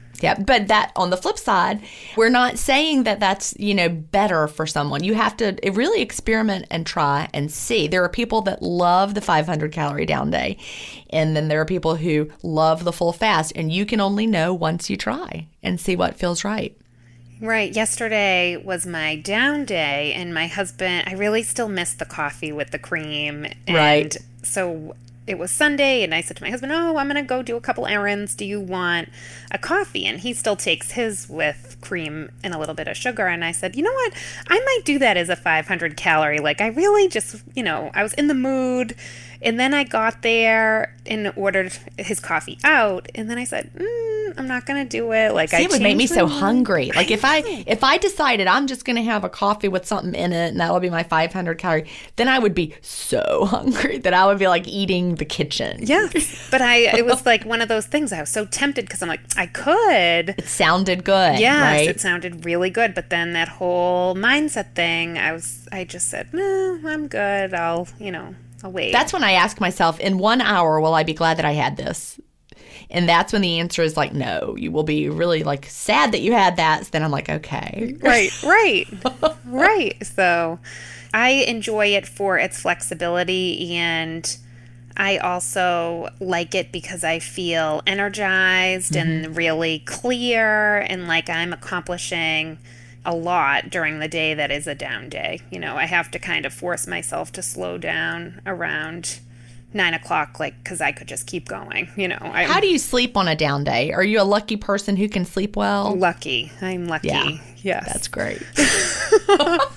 Yeah, but that on the flip side, we're not saying that that's, you know, better for someone. You have to really experiment and try and see. There are people that love the five hundred calorie down day, and then there are people who love the full fast, and you can only know once you try and see what feels right. Right. Yesterday was my down day, and my husband, I really still miss the coffee with the cream. And right. So it was Sunday, and I said to my husband, oh, I'm going to go do a couple errands. Do you want a coffee? And he still takes his with cream and a little bit of sugar. And I said, you know what? I might do that as a five hundred calorie. Like, I really just, you know, I was in the mood. And then I got there and ordered his coffee out. And then I said, mm, I'm not going to do it. Like, See, I it would make me so mind. hungry. Like, I if I if I decided I'm just going to have a coffee with something in it and that'll be my five hundred calorie, then I would be so hungry that I would be like eating the kitchen. Yes. But I, it was like one of those things. I was so tempted because I'm like, I could. It sounded good. Yes, right? It sounded really good. But then that whole mindset thing, I was, I just said, no, I'm good. I'll, you know. I'll wait. That's when I ask myself, in one hour, will I be glad that I had this? And that's when the answer is like, no. You will be really like sad that you had that. So then I'm like, okay. Right, right, right. So I enjoy it for its flexibility, and I also like it because I feel energized mm-hmm. and really clear, and like I'm accomplishing a lot during the day that is a down day. You know, I have to kind of force myself to slow down around nine o'clock, like, because I could just keep going, you know. I'm How do you sleep on a down day? Are you a lucky person who can sleep well? lucky. I'm lucky. Yeah. Yes. That's great. oh,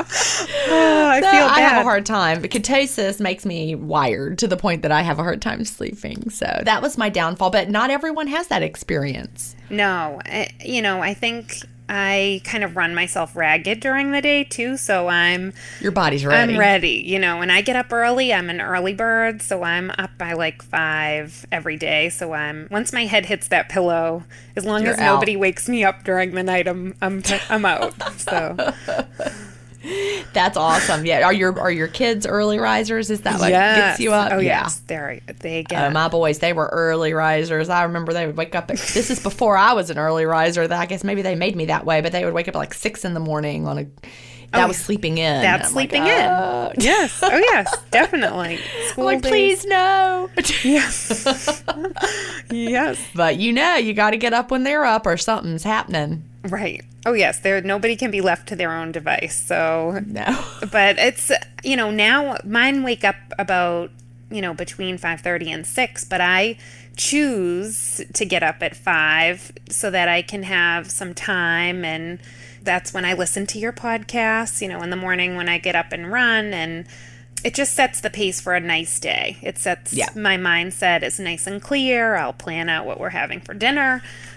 I So feel I have bad. a hard time. Ketosis makes me wired to the point that I have a hard time sleeping. So that was my downfall. But not everyone has that experience. No, I, you know, I think I kind of run myself ragged during the day too, so I'm Your body's ready. I'm ready, you know. When I get up early, I'm an early bird, so I'm up by like five every day. So I'm once my head hits that pillow, as long You're as out. nobody wakes me up during the night, I'm I'm I'm out. So That's awesome. Yeah. Are your are your kids early risers? Is that what yes. gets you up? Oh yeah. yes, they they get. Oh, my boys, they were early risers. I remember they would wake up at, this is before I was an early riser. That I guess maybe they made me that way, but they would wake up at like six in the morning on a, that Oh, was sleeping in. That's I'm sleeping like, oh. in. Yes. Oh yes, definitely. School I'm like, days. please no. Yes. yes. But you know, you got to get up when they're up or something's happening. Right. Oh yes, there nobody can be left to their own device. So No. but it's, you know, now mine wake up about, you know, between five thirty and six, but I choose to get up at five so that I can have some time, and that's when I listen to your podcasts, you know, in the morning when I get up and run, and it just sets the pace for a nice day. It sets Yeah. my mindset is nice and clear. I'll plan out what we're having for dinner.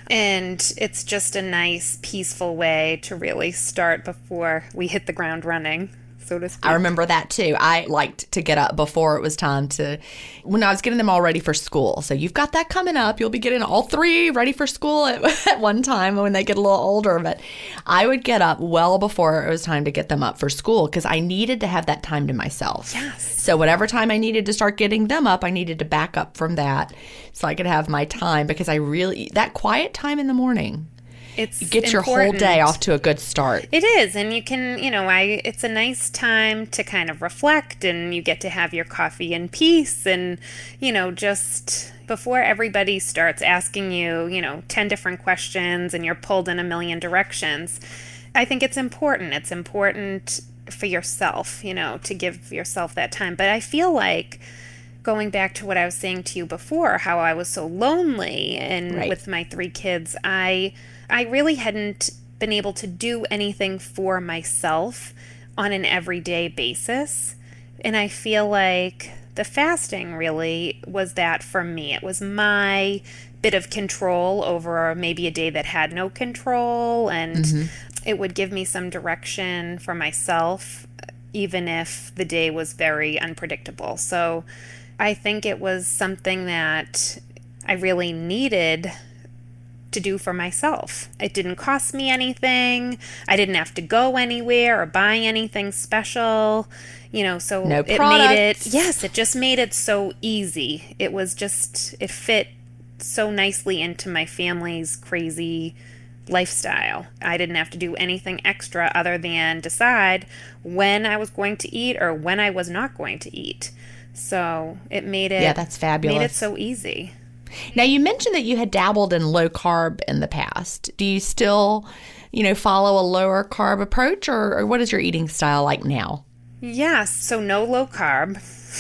And it's just a nice, peaceful way to really start before we hit the ground running, so to speak. I remember that too. I liked to get up before it was time to, when I was getting them all ready for school. So you've got that coming up. You'll be getting all three ready for school at, at one time when they get a little older. But I would get up well before it was time to get them up for school because I needed to have that time to myself. Yes. So whatever time I needed to start getting them up, I needed to back up from that so I could have my time, because I really, that quiet time in the morning, It's get your whole important. day off to a good start. It is, and you can, you know, I it's a nice time to kind of reflect, and you get to have your coffee in peace, and, you know, just before everybody starts asking you, you know, ten different questions and you're pulled in a million directions. I think it's important. It's important for yourself, you know, to give yourself that time. But I feel like, going back to what I was saying to you before, how I was so lonely and Right. with my three kids, I I really hadn't been able to do anything for myself on an everyday basis. And I feel like the fasting really was that for me. It was my bit of control over maybe a day that had no control, and Mm-hmm. it would give me some direction for myself, even if the day was very unpredictable. So I think it was something that I really needed to do for myself. It didn't cost me anything. I didn't have to go anywhere or buy anything special, you know, so No it made products. it, yes, it just made it so easy. It was just, it fit so nicely into my family's crazy lifestyle. I didn't have to do anything extra other than decide when I was going to eat or when I was not going to eat. So it made it yeah, that's fabulous. Made it so easy. Now, you mentioned that you had dabbled in low carb in the past. Do you still, you know, follow a lower carb approach, or, or what is your eating style like now? Yes, so no low carb.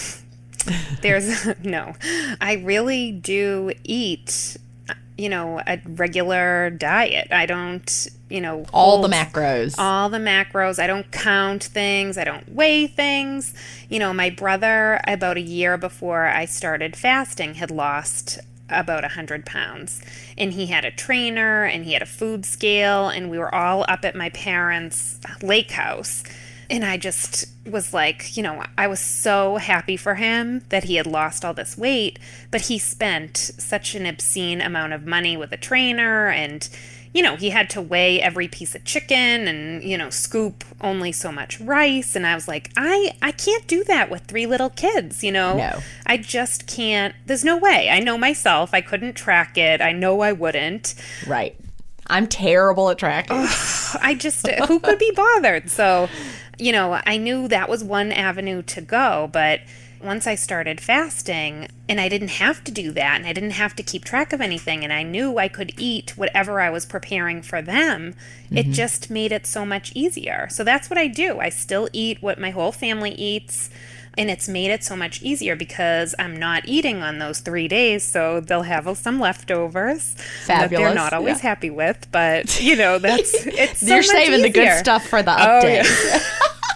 There's no. I really do eat, you know, a regular diet. I don't, you know, all the macros. All the macros. I don't count things. I don't weigh things. You know, my brother, about a year before I started fasting, had lost about one hundred pounds. And he had a trainer and he had a food scale, and we were all up at my parents' lake house. And I just was like, you know, I was so happy for him that he had lost all this weight, but he spent such an obscene amount of money with a trainer, and, you know, he had to weigh every piece of chicken and, you know, scoop only so much rice. And I was like, I, I can't do that with three little kids, you know? No. I just can't. There's no way. I know myself. I couldn't track it. I know I wouldn't. Right. I'm terrible at tracking. Oh, I just, who could be bothered? So, you know, I knew that was one avenue to go, but once I started fasting and I didn't have to do that and I didn't have to keep track of anything and I knew I could eat whatever I was preparing for them, mm-hmm. it just made it so much easier. So that's what I do. I still eat what my whole family eats, and it's made it so much easier because I'm not eating on those three days, so they'll have some leftovers Fabulous. that they're not always yeah. happy with, but, you know, that's, it's so You're much saving easier. The good stuff for the update. Oh, yeah.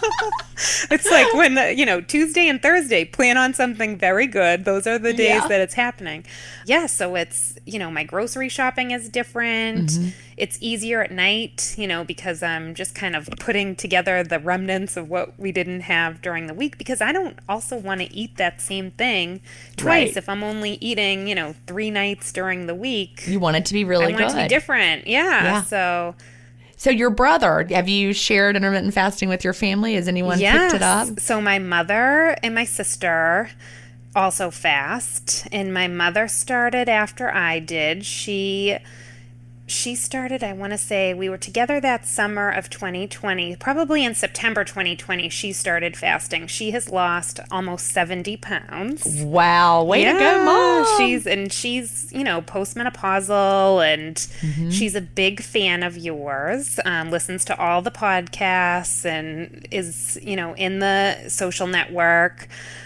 It's like when, the, you know, Tuesday and Thursday, plan on something very good. Those are the days yeah. that it's happening. Yeah, so it's, you know, my grocery shopping is different. Mm-hmm. It's easier at night, you know, because I'm just kind of putting together the remnants of what we didn't have during the week, because I don't also want to eat that same thing twice. Right. If I'm only eating, you know, three nights during the week. You want it to be really I good. I want it to be different. Yeah, yeah. so... So your brother, have you shared intermittent fasting with your family? Has anyone yes. picked it up? So my mother and my sister also fast, and my mother started after I did. She she started, I want to say, we were together that summer of twenty twenty. Probably in September twenty twenty, she started fasting. She has lost almost seventy pounds. Wow, way yeah, to go, Mom. She's and she's, you know, postmenopausal, and mm-hmm. she's a big fan of yours. Um, listens to all the podcasts and is, you know, in the social network.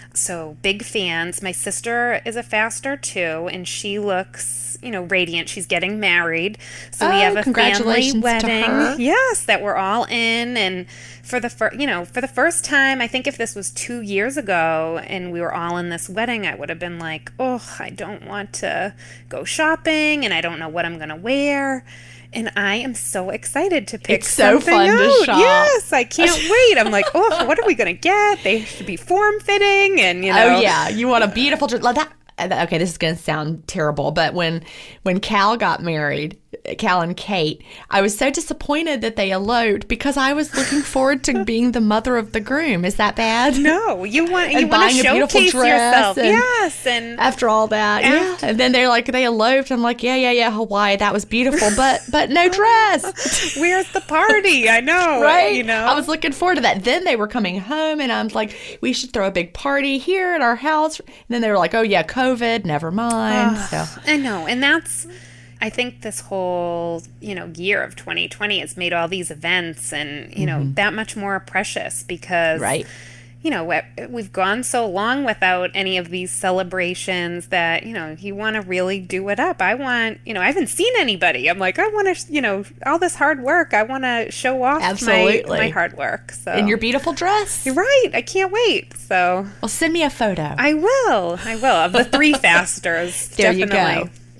So big fans. My sister is a faster too, and she looks, you know, radiant. She's getting married. So oh, we have a congratulations family wedding. To her. Yes, that we're all in. And for the fir- you know, for the first time, I think if this was two years ago and we were all in this wedding, I would have been like, oh, I don't want to go shopping and I don't know what I'm going to wear. And I am so excited to pick it's so something fun out. to shop. Yes, I can't wait. I'm like, oh, what are we going to get? They should be form-fitting and, you know. Oh, yeah. You want a beautiful dress. Like that. Okay, this is going to sound terrible, but when when Cal got married, Cal and Kate, I was so disappointed that they eloped because I was looking forward to being the mother of the groom. Is that bad? No, you want you and want buying to a beautiful showcase dress yourself. and Yes, and after all that, after- yeah. And then they're like, they eloped. I'm like, yeah, yeah, yeah, Hawaii, that was beautiful, but but no dress. Where's the party? I know, right? You know, I was looking forward to that. Then they were coming home, and I was like, we should throw a big party here at our house. And then they were like, oh yeah, COVID, never mind. Uh, so I know, and that's. I think this whole, you know, year of twenty twenty has made all these events and, you know, mm-hmm. that much more precious because, right. you know, we've gone so long without any of these celebrations that, you know, you want to really do it up. I want, you know, I haven't seen anybody. I'm like, I want to, you know, all this hard work. I want to show off my, my hard work. So in your beautiful dress. You're right. I can't wait. So well, send me a photo. I will. I will. Of the three fasters. There definitely. you go.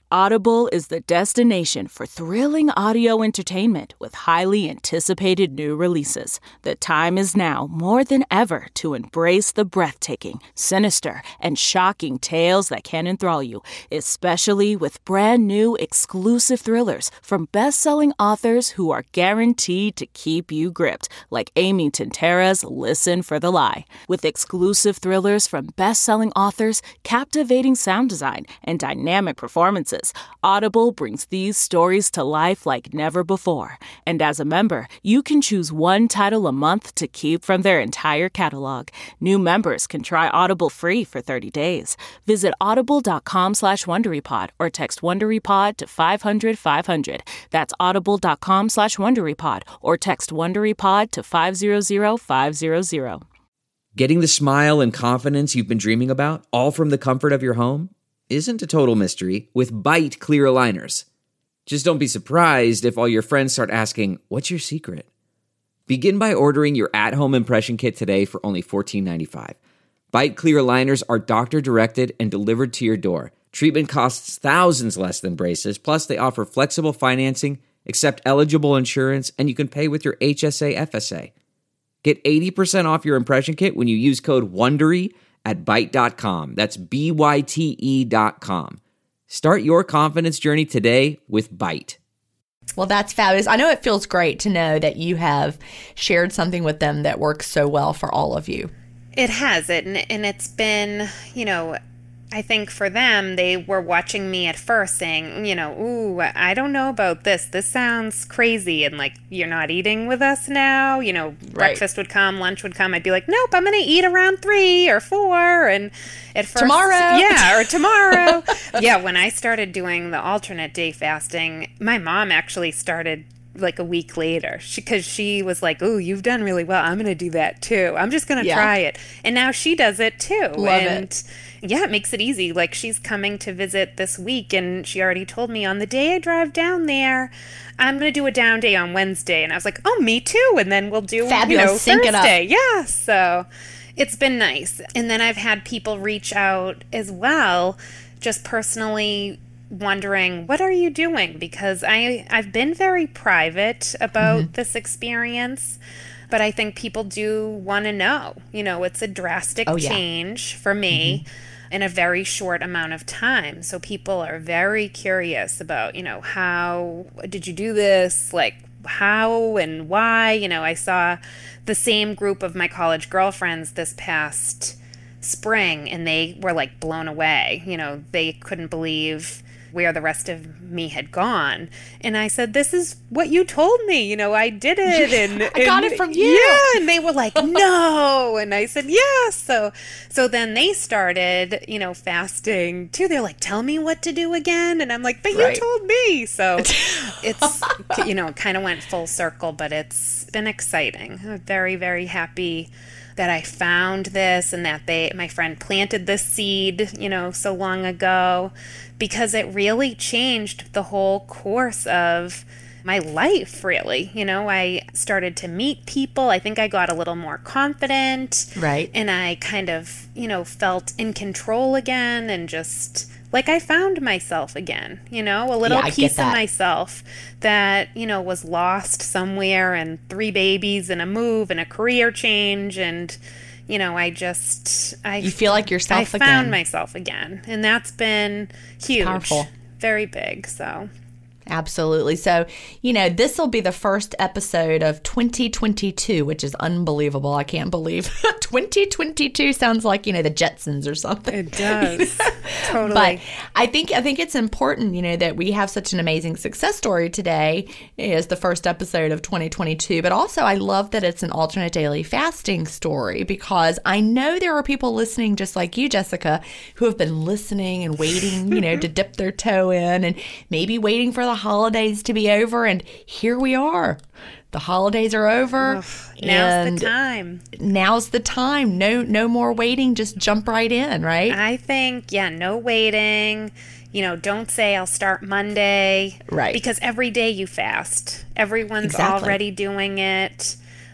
Audible is the destination for thrilling audio entertainment with highly anticipated new releases. The time is now more than ever to embrace the breathtaking, sinister, and shocking tales that can enthrall you, especially with brand new exclusive thrillers from best-selling authors who are guaranteed to keep you gripped, like Amy Tintera's Listen for the Lie. With exclusive thrillers from best-selling authors, captivating sound design, and dynamic performances, Audible brings these stories to life like never before. And as a member, you can choose one title a month to keep from their entire catalog. New members can try Audible free for thirty days. Visit audible.com slash WonderyPod or text WonderyPod to five hundred five hundred. That's audible.com slash WonderyPod or text WonderyPod to five hundred five hundred. Getting the smile and confidence you've been dreaming about, all from the comfort of your home, isn't a total mystery with Byte clear aligners. Just don't be surprised if all your friends start asking, "What's your secret?" Begin by ordering your at-home impression kit today for only fourteen ninety-five. Byte clear aligners are doctor-directed and delivered to your door. Treatment costs thousands less than braces, plus they offer flexible financing, accept eligible insurance, and you can pay with your H S A F S A. Get eighty percent off your impression kit when you use code WONDERY at byte dot com. That's B Y T E dot com. Start your confidence journey today with Byte. Well, that's fabulous. I know it feels great to know that you have shared something with them that works so well for all of you. It has, it, and, and it's been, you know, I think for them, they were watching me at first saying, you know, ooh, I don't know about this. This sounds crazy. And like, you're not eating with us now. You know, right. Breakfast would come, lunch would come. I'd be like, nope, I'm going to eat around three or four. And at first, tomorrow. Yeah, or tomorrow. Yeah, when I started doing the alternate day fasting, my mom actually started like a week later because she, she was like, oh, you've done really well. I'm going to do that too. I'm just going to yeah. try it. And now she does it too. Love and it. Yeah, it makes it easy. Like, she's coming to visit this week, and she already told me on the day I drive down there, I'm going to do a down day on Wednesday. And I was like, oh, me too. And then we'll do, Fabulous. you know, Sync Thursday. It up. Yeah, so it's been nice. And then I've had people reach out as well, just personally wondering, what are you doing? Because I, I've been very private about mm-hmm. this experience. But I think people do want to know. You know, it's a drastic oh, yeah. change for me mm-hmm. in a very short amount of time. So people are very curious about, you know, how did you do this? Like, how and why? You know, I saw the same group of my college girlfriends this past spring, and they were like blown away. You know, they couldn't believe where the rest of me had gone. And I said, this is what you told me. You know, I did it. And I got and, it from you. Yeah. And they were like, no. And I said, yes. So, so then they started, you know, fasting too. They're like, tell me what to do again. And I'm like, but right. you told me. So it's, you know, kind of went full circle, but it's been exciting. I'm very, very happy that I found this and that they, my friend planted this seed, you know, so long ago, because it really changed the whole course of my life, really. You know, I started to meet people. I think I got a little more confident. Right. And I kind of, you know, felt in control again and just like I found myself again, you know, a little yeah, piece of myself that, you know, was lost somewhere, and three babies and a move and a career change. And, you know, I just, I, you feel like yourself I again. I found myself again. And that's been huge. Powerful. Very big. So. Absolutely. So, you know, this will be the first episode of twenty twenty-two, which is unbelievable. I can't believe twenty twenty-two sounds like, you know, the Jetsons or something. It does. Totally. But I think I think it's important, you know, that we have such an amazing success story today as the first episode of twenty twenty-two. But also, I love that it's an alternate daily fasting story, because I know there are people listening just like you, Jessica, who have been listening and waiting, you know, to dip their toe in, and maybe waiting for the holidays to be over, and here we are. The holidays are over. Ugh, now's the time. Now's the time. No, no more waiting. Just jump right in, right? I think, yeah, no waiting. You know, don't say I'll start Monday. Right. Because every day you fast. Everyone's exactly. already doing it.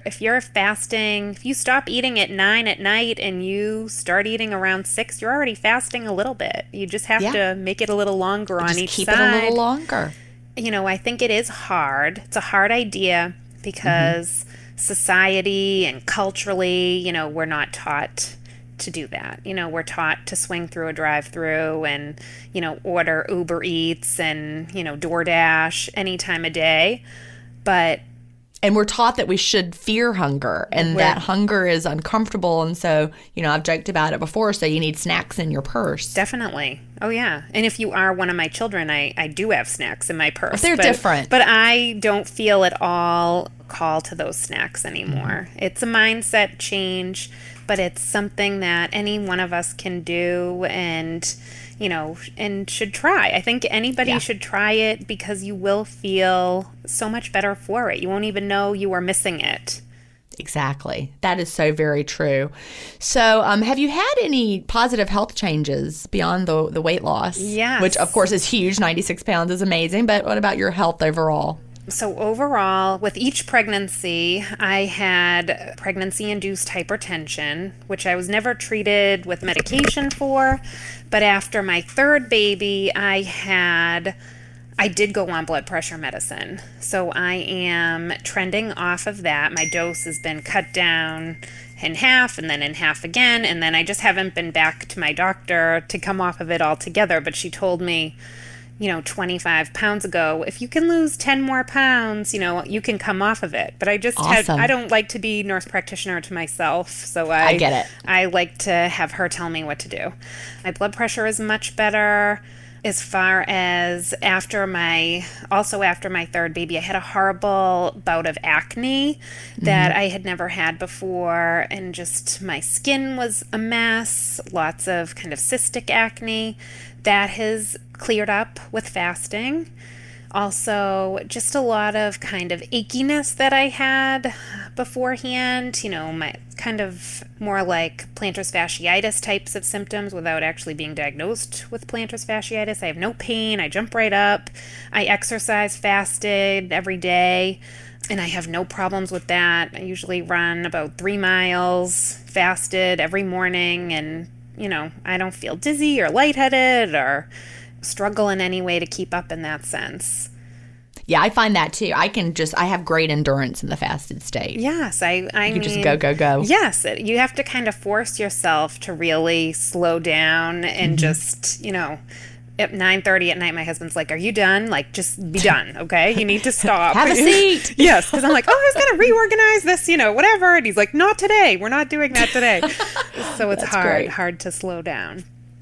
if you're fasting, if you stop eating at nine at night and you start eating around six, you're already fasting a little bit. You just have Yeah. to make it a little longer on Just each keep side. it a little longer. You know, I think it is hard. It's a hard idea because mm-hmm. society and culturally, you know, we're not taught to do that. You know, we're taught to swing through a drive-through and, you know, order Uber Eats and, you know, DoorDash any time of day. But And we're taught that we should fear hunger and We're- that hunger is uncomfortable. And so, you know, I've joked about it before. So you need snacks in your purse. definitely. Oh, yeah. And if you are one of my children, I, I do have snacks in my purse. They're but, different. But I don't feel at all call to those snacks anymore. Mm-hmm. It's a mindset change, but it's something that any one of us can do and, you know, and should try. I think anybody Yeah. should try it because you will feel so much better for it. You won't even know you are missing it. Exactly. That is so very true. So um, have you had any positive health changes beyond the, the weight loss? Yes. Which, of course, is huge. ninety-six pounds is amazing. But what about your health overall? So overall, with each pregnancy, I had pregnancy-induced hypertension, which I was never treated with medication for. But after my third baby, I had, I did go on blood pressure medicine. So I am trending off of that. My dose has been cut down in half and then in half again. And then I just haven't been back to my doctor to come off of it altogether. But she told me, you know, twenty-five pounds ago, if you can lose ten more pounds, you know, you can come off of it. But I just Awesome. had, I don't like to be nurse practitioner to myself. So I, I get it. I like to have her tell me what to do. My blood pressure is much better. As far as after my, also after my third baby, I had a horrible bout of acne that mm-hmm. I had never had before. And just my skin was a mess, lots of kind of cystic acne. That has cleared up with fasting. Also, just a lot of kind of achiness that I had beforehand, you know, my kind of more like plantar fasciitis types of symptoms without actually being diagnosed with plantar fasciitis. I have no pain. I jump right up. I exercise fasted every day, and I have no problems with that. I usually run about three miles fasted every morning, and, you know, I don't feel dizzy or lightheaded or struggle in any way to keep up in that sense. Yeah, I find that too. I can just, I have great endurance in the fasted state. Yes, I, I You mean, can just go, go, go. Yes, you have to kind of force yourself to really slow down and mm-hmm. just, you know, at nine thirty at night, my husband's like, are you done? Like, just be done, okay? You need to stop. Have a seat. Yes, because I'm like, oh, I was going to reorganize this, you know, whatever. And he's like, not today. We're not doing that today. So it's That's hard, great. hard to slow down.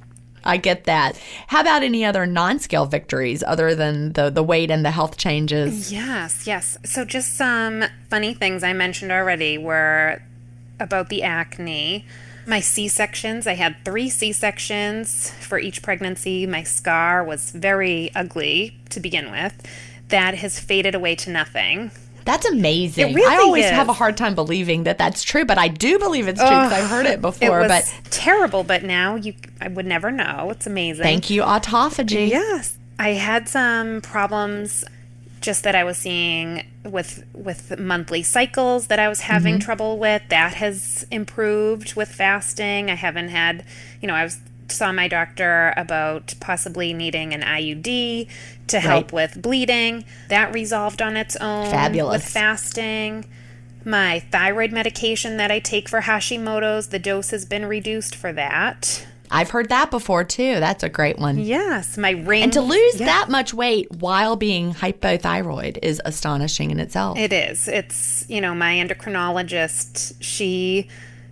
I get that. How about any other non-scale victories other than the, the weight and the health changes? Yes, yes. So just some funny things I mentioned already were about the acne. My C-sections, I had three C-sections for each pregnancy. My scar was very ugly to begin with. That has faded away to nothing. That's amazing. It really I always is. have a hard time believing that that's true, but I do believe it's true because I've heard it before. It was but terrible, but now you, I would never know. It's amazing. Thank you, autophagy. Yes. I had some problems just that I was seeing with with monthly cycles that I was having mm-hmm. trouble with. That has improved with fasting. I haven't had, you know, I was saw my doctor about possibly needing an I U D to help right. with bleeding. That resolved on its own. Fabulous. With fasting. My thyroid medication that I take for Hashimoto's, the dose has been reduced for that. I've heard that before too. That's a great one. Yes, my ring. And to lose yeah. that much weight while being hypothyroid is astonishing in itself. It is. It's, you know, my endocrinologist, she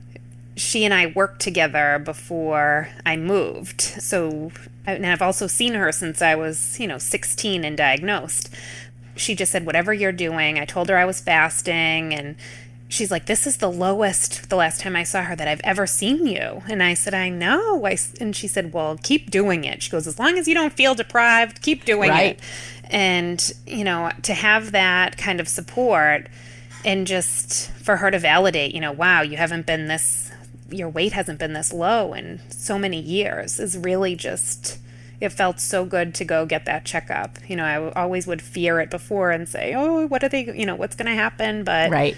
she and I worked together before I moved. So, and I've also seen her since I was, you know, sixteen and diagnosed. She just said, whatever you're doing. I told her I was fasting, and she's like, this is the lowest, the last time I saw her, that I've ever seen you. And I said, I know. I, and she said, well, keep doing it. She goes, as long as you don't feel deprived, keep doing right. it. And, you know, to have that kind of support and just for her to validate, you know, wow, you haven't been this, your weight hasn't been this low in so many years is really just, it felt so good to go get that checkup. You know, I always would fear it before and say, oh, what are they, you know, what's going to happen? But right.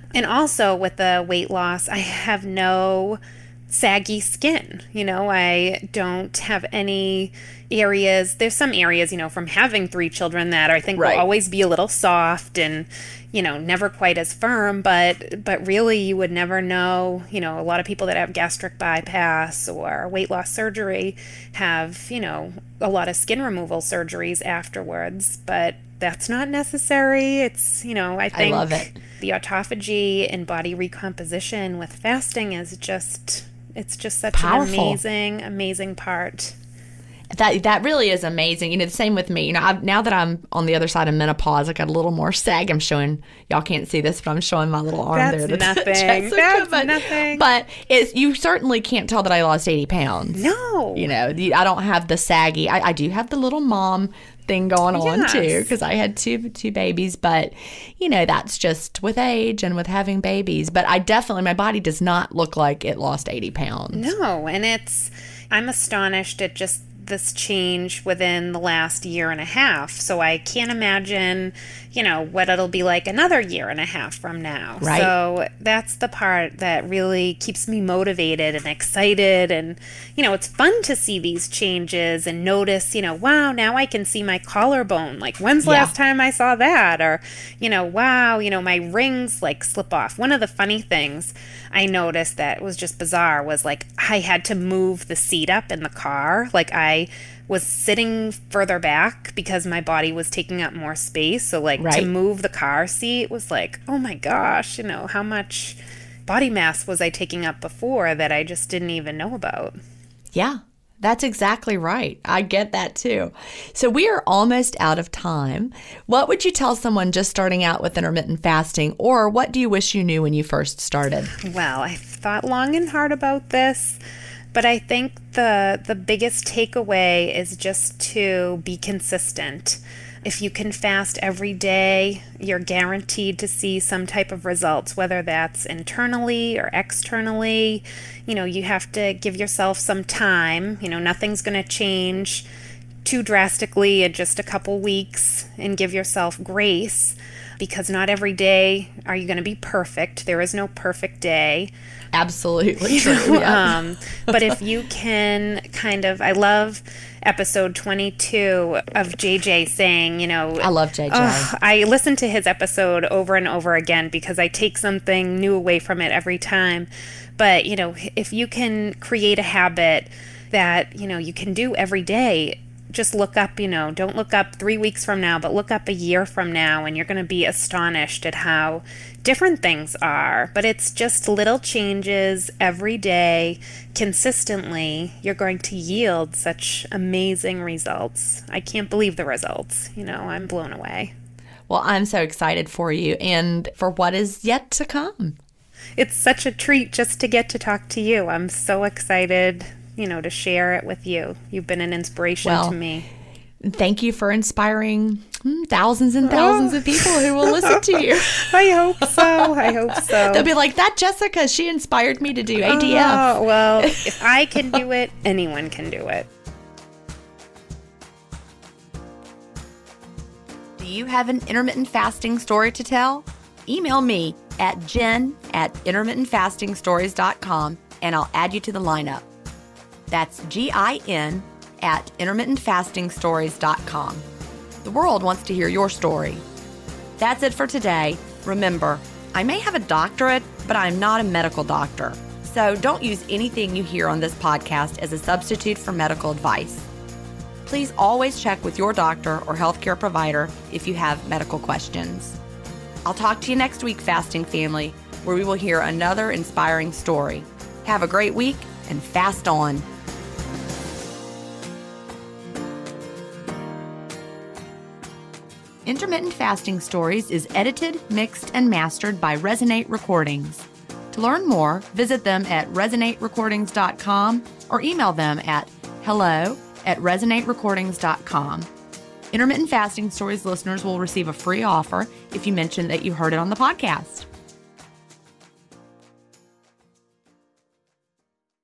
And also with the weight loss, I have no saggy skin. You know, I don't have any areas. There's some areas, you know, from having three children that I think Right. will always be a little soft and, you know, never quite as firm, but but really you would never know. You know, a lot of people that have gastric bypass or weight loss surgery have, you know, a lot of skin removal surgeries afterwards, but that's not necessary. It's, you know, I think I love it. the autophagy and body recomposition with fasting is just, it's just such Powerful. an amazing, amazing part. That that really is amazing. You know, the same with me. You know, I've, now that I'm on the other side of menopause, I got a little more sag. I'm showing, y'all can't see this, but I'm showing my little arm That's there. to nothing. Jessica, That's but, nothing. But it's, you certainly can't tell that I lost eighty pounds. No. You know, the, I don't have the saggy. I, I do have the little mom thing going on Yes. too, because I had two two babies. But you know, that's just with age and with having babies. But I definitely, my body does not look like it lost eighty pounds. No, and it's, I'm astonished at just this change within the last year and a half. So I can't imagine, you know, what it'll be like another year and a half from now. Right. So that's the part that really keeps me motivated and excited. And, you know, it's fun to see these changes and notice, you know, wow, now I can see my collarbone. Like, when's the Yeah. last time I saw that? Or, you know, wow, you know, my rings like slip off. One of the funny things I noticed that was just bizarre was like I had to move the seat up in the car. Like I was sitting further back because my body was taking up more space. So like Right. to move the car seat was like, oh my gosh, you know, how much body mass was I taking up before that I just didn't even know about? Yeah, that's exactly right. I get that too. So we are almost out of time. What would you tell someone just starting out with intermittent fasting, or what do you wish you knew when you first started? Well, I've thought long and hard about this, but I think the the biggest takeaway is just to be consistent. If you can fast every day, you're guaranteed to see some type of results, whether that's internally or externally. You know, you have to give yourself some time. You know, nothing's going to change too drastically in just a couple weeks, and give yourself grace, because not every day are you going to be perfect. There is no perfect day. Absolutely true. Yeah. Um, but if you can kind of, I love episode twenty-two of J J saying, you know, I love J J. "Ugh," I listen to his episode over and over again because I take something new away from it every time. But, you know, if you can create a habit that, you know, you can do every day, just look up, you know, don't look up three weeks from now, but look up a year from now, and you're going to be astonished at how different things are. But it's just little changes every day, consistently. You're going to yield such amazing results. I can't believe the results. You know, I'm blown away. Well, I'm so excited for you and for what is yet to come. It's such a treat just to get to talk to you. I'm so excited, you know, to share it with you. You've been an inspiration Well, to me. Thank you for inspiring hmm, thousands and thousands of people who will listen to you. I hope so. I hope so. They'll be like, that Jessica, she inspired me to do A D F. Oh, well, if I can do it, anyone can do it. Do you have an intermittent fasting story to tell? Email me at jen at intermittent fasting stories dot com and I'll add you to the lineup. That's G I N at intermittent fasting stories dot com. The world wants to hear your story. That's it for today. Remember, I may have a doctorate, but I'm not a medical doctor. So don't use anything you hear on this podcast as a substitute for medical advice. Please always check with your doctor or healthcare provider if you have medical questions. I'll talk to you next week, Fasting Family, where we will hear another inspiring story. Have a great week and fast on. Intermittent Fasting Stories is edited, mixed, and mastered by Resonate Recordings. To learn more, visit them at resonate recordings dot com or email them at hello at resonate recordings dot com. Intermittent Fasting Stories listeners will receive a free offer if you mention that you heard it on the podcast.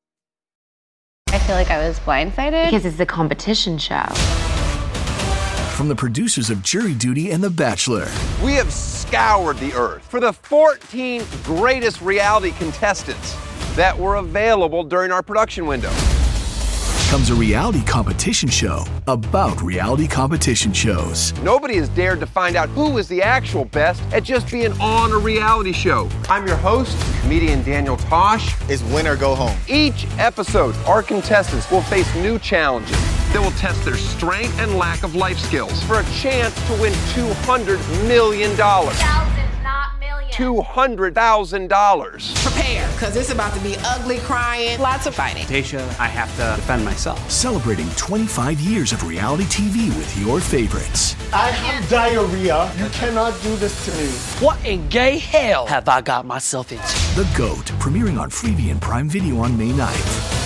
I feel like I was blindsided. Because it's a competition show. from the producers of Jury Duty and The Bachelor. We have scoured the earth for the fourteen greatest reality contestants that were available during our production window. Comes a reality competition show about reality competition shows. Nobody has dared to find out who is the actual best at just being on a reality show. I'm your host, comedian Daniel Tosh. It's win or go home. Each episode, our contestants will face new challenges that will test their strength and lack of life skills for a chance to win two hundred million dollars. Thousands, not millions. two hundred thousand dollars. Prepare, because it's about to be ugly, crying, lots of fighting. Tasha, I have to defend myself. Celebrating twenty-five years of reality T V with your favorites. I have diarrhea. You cannot do this to me. What in gay hell have I got myself into? The GOAT, premiering on Freevee and Prime Video on May ninth.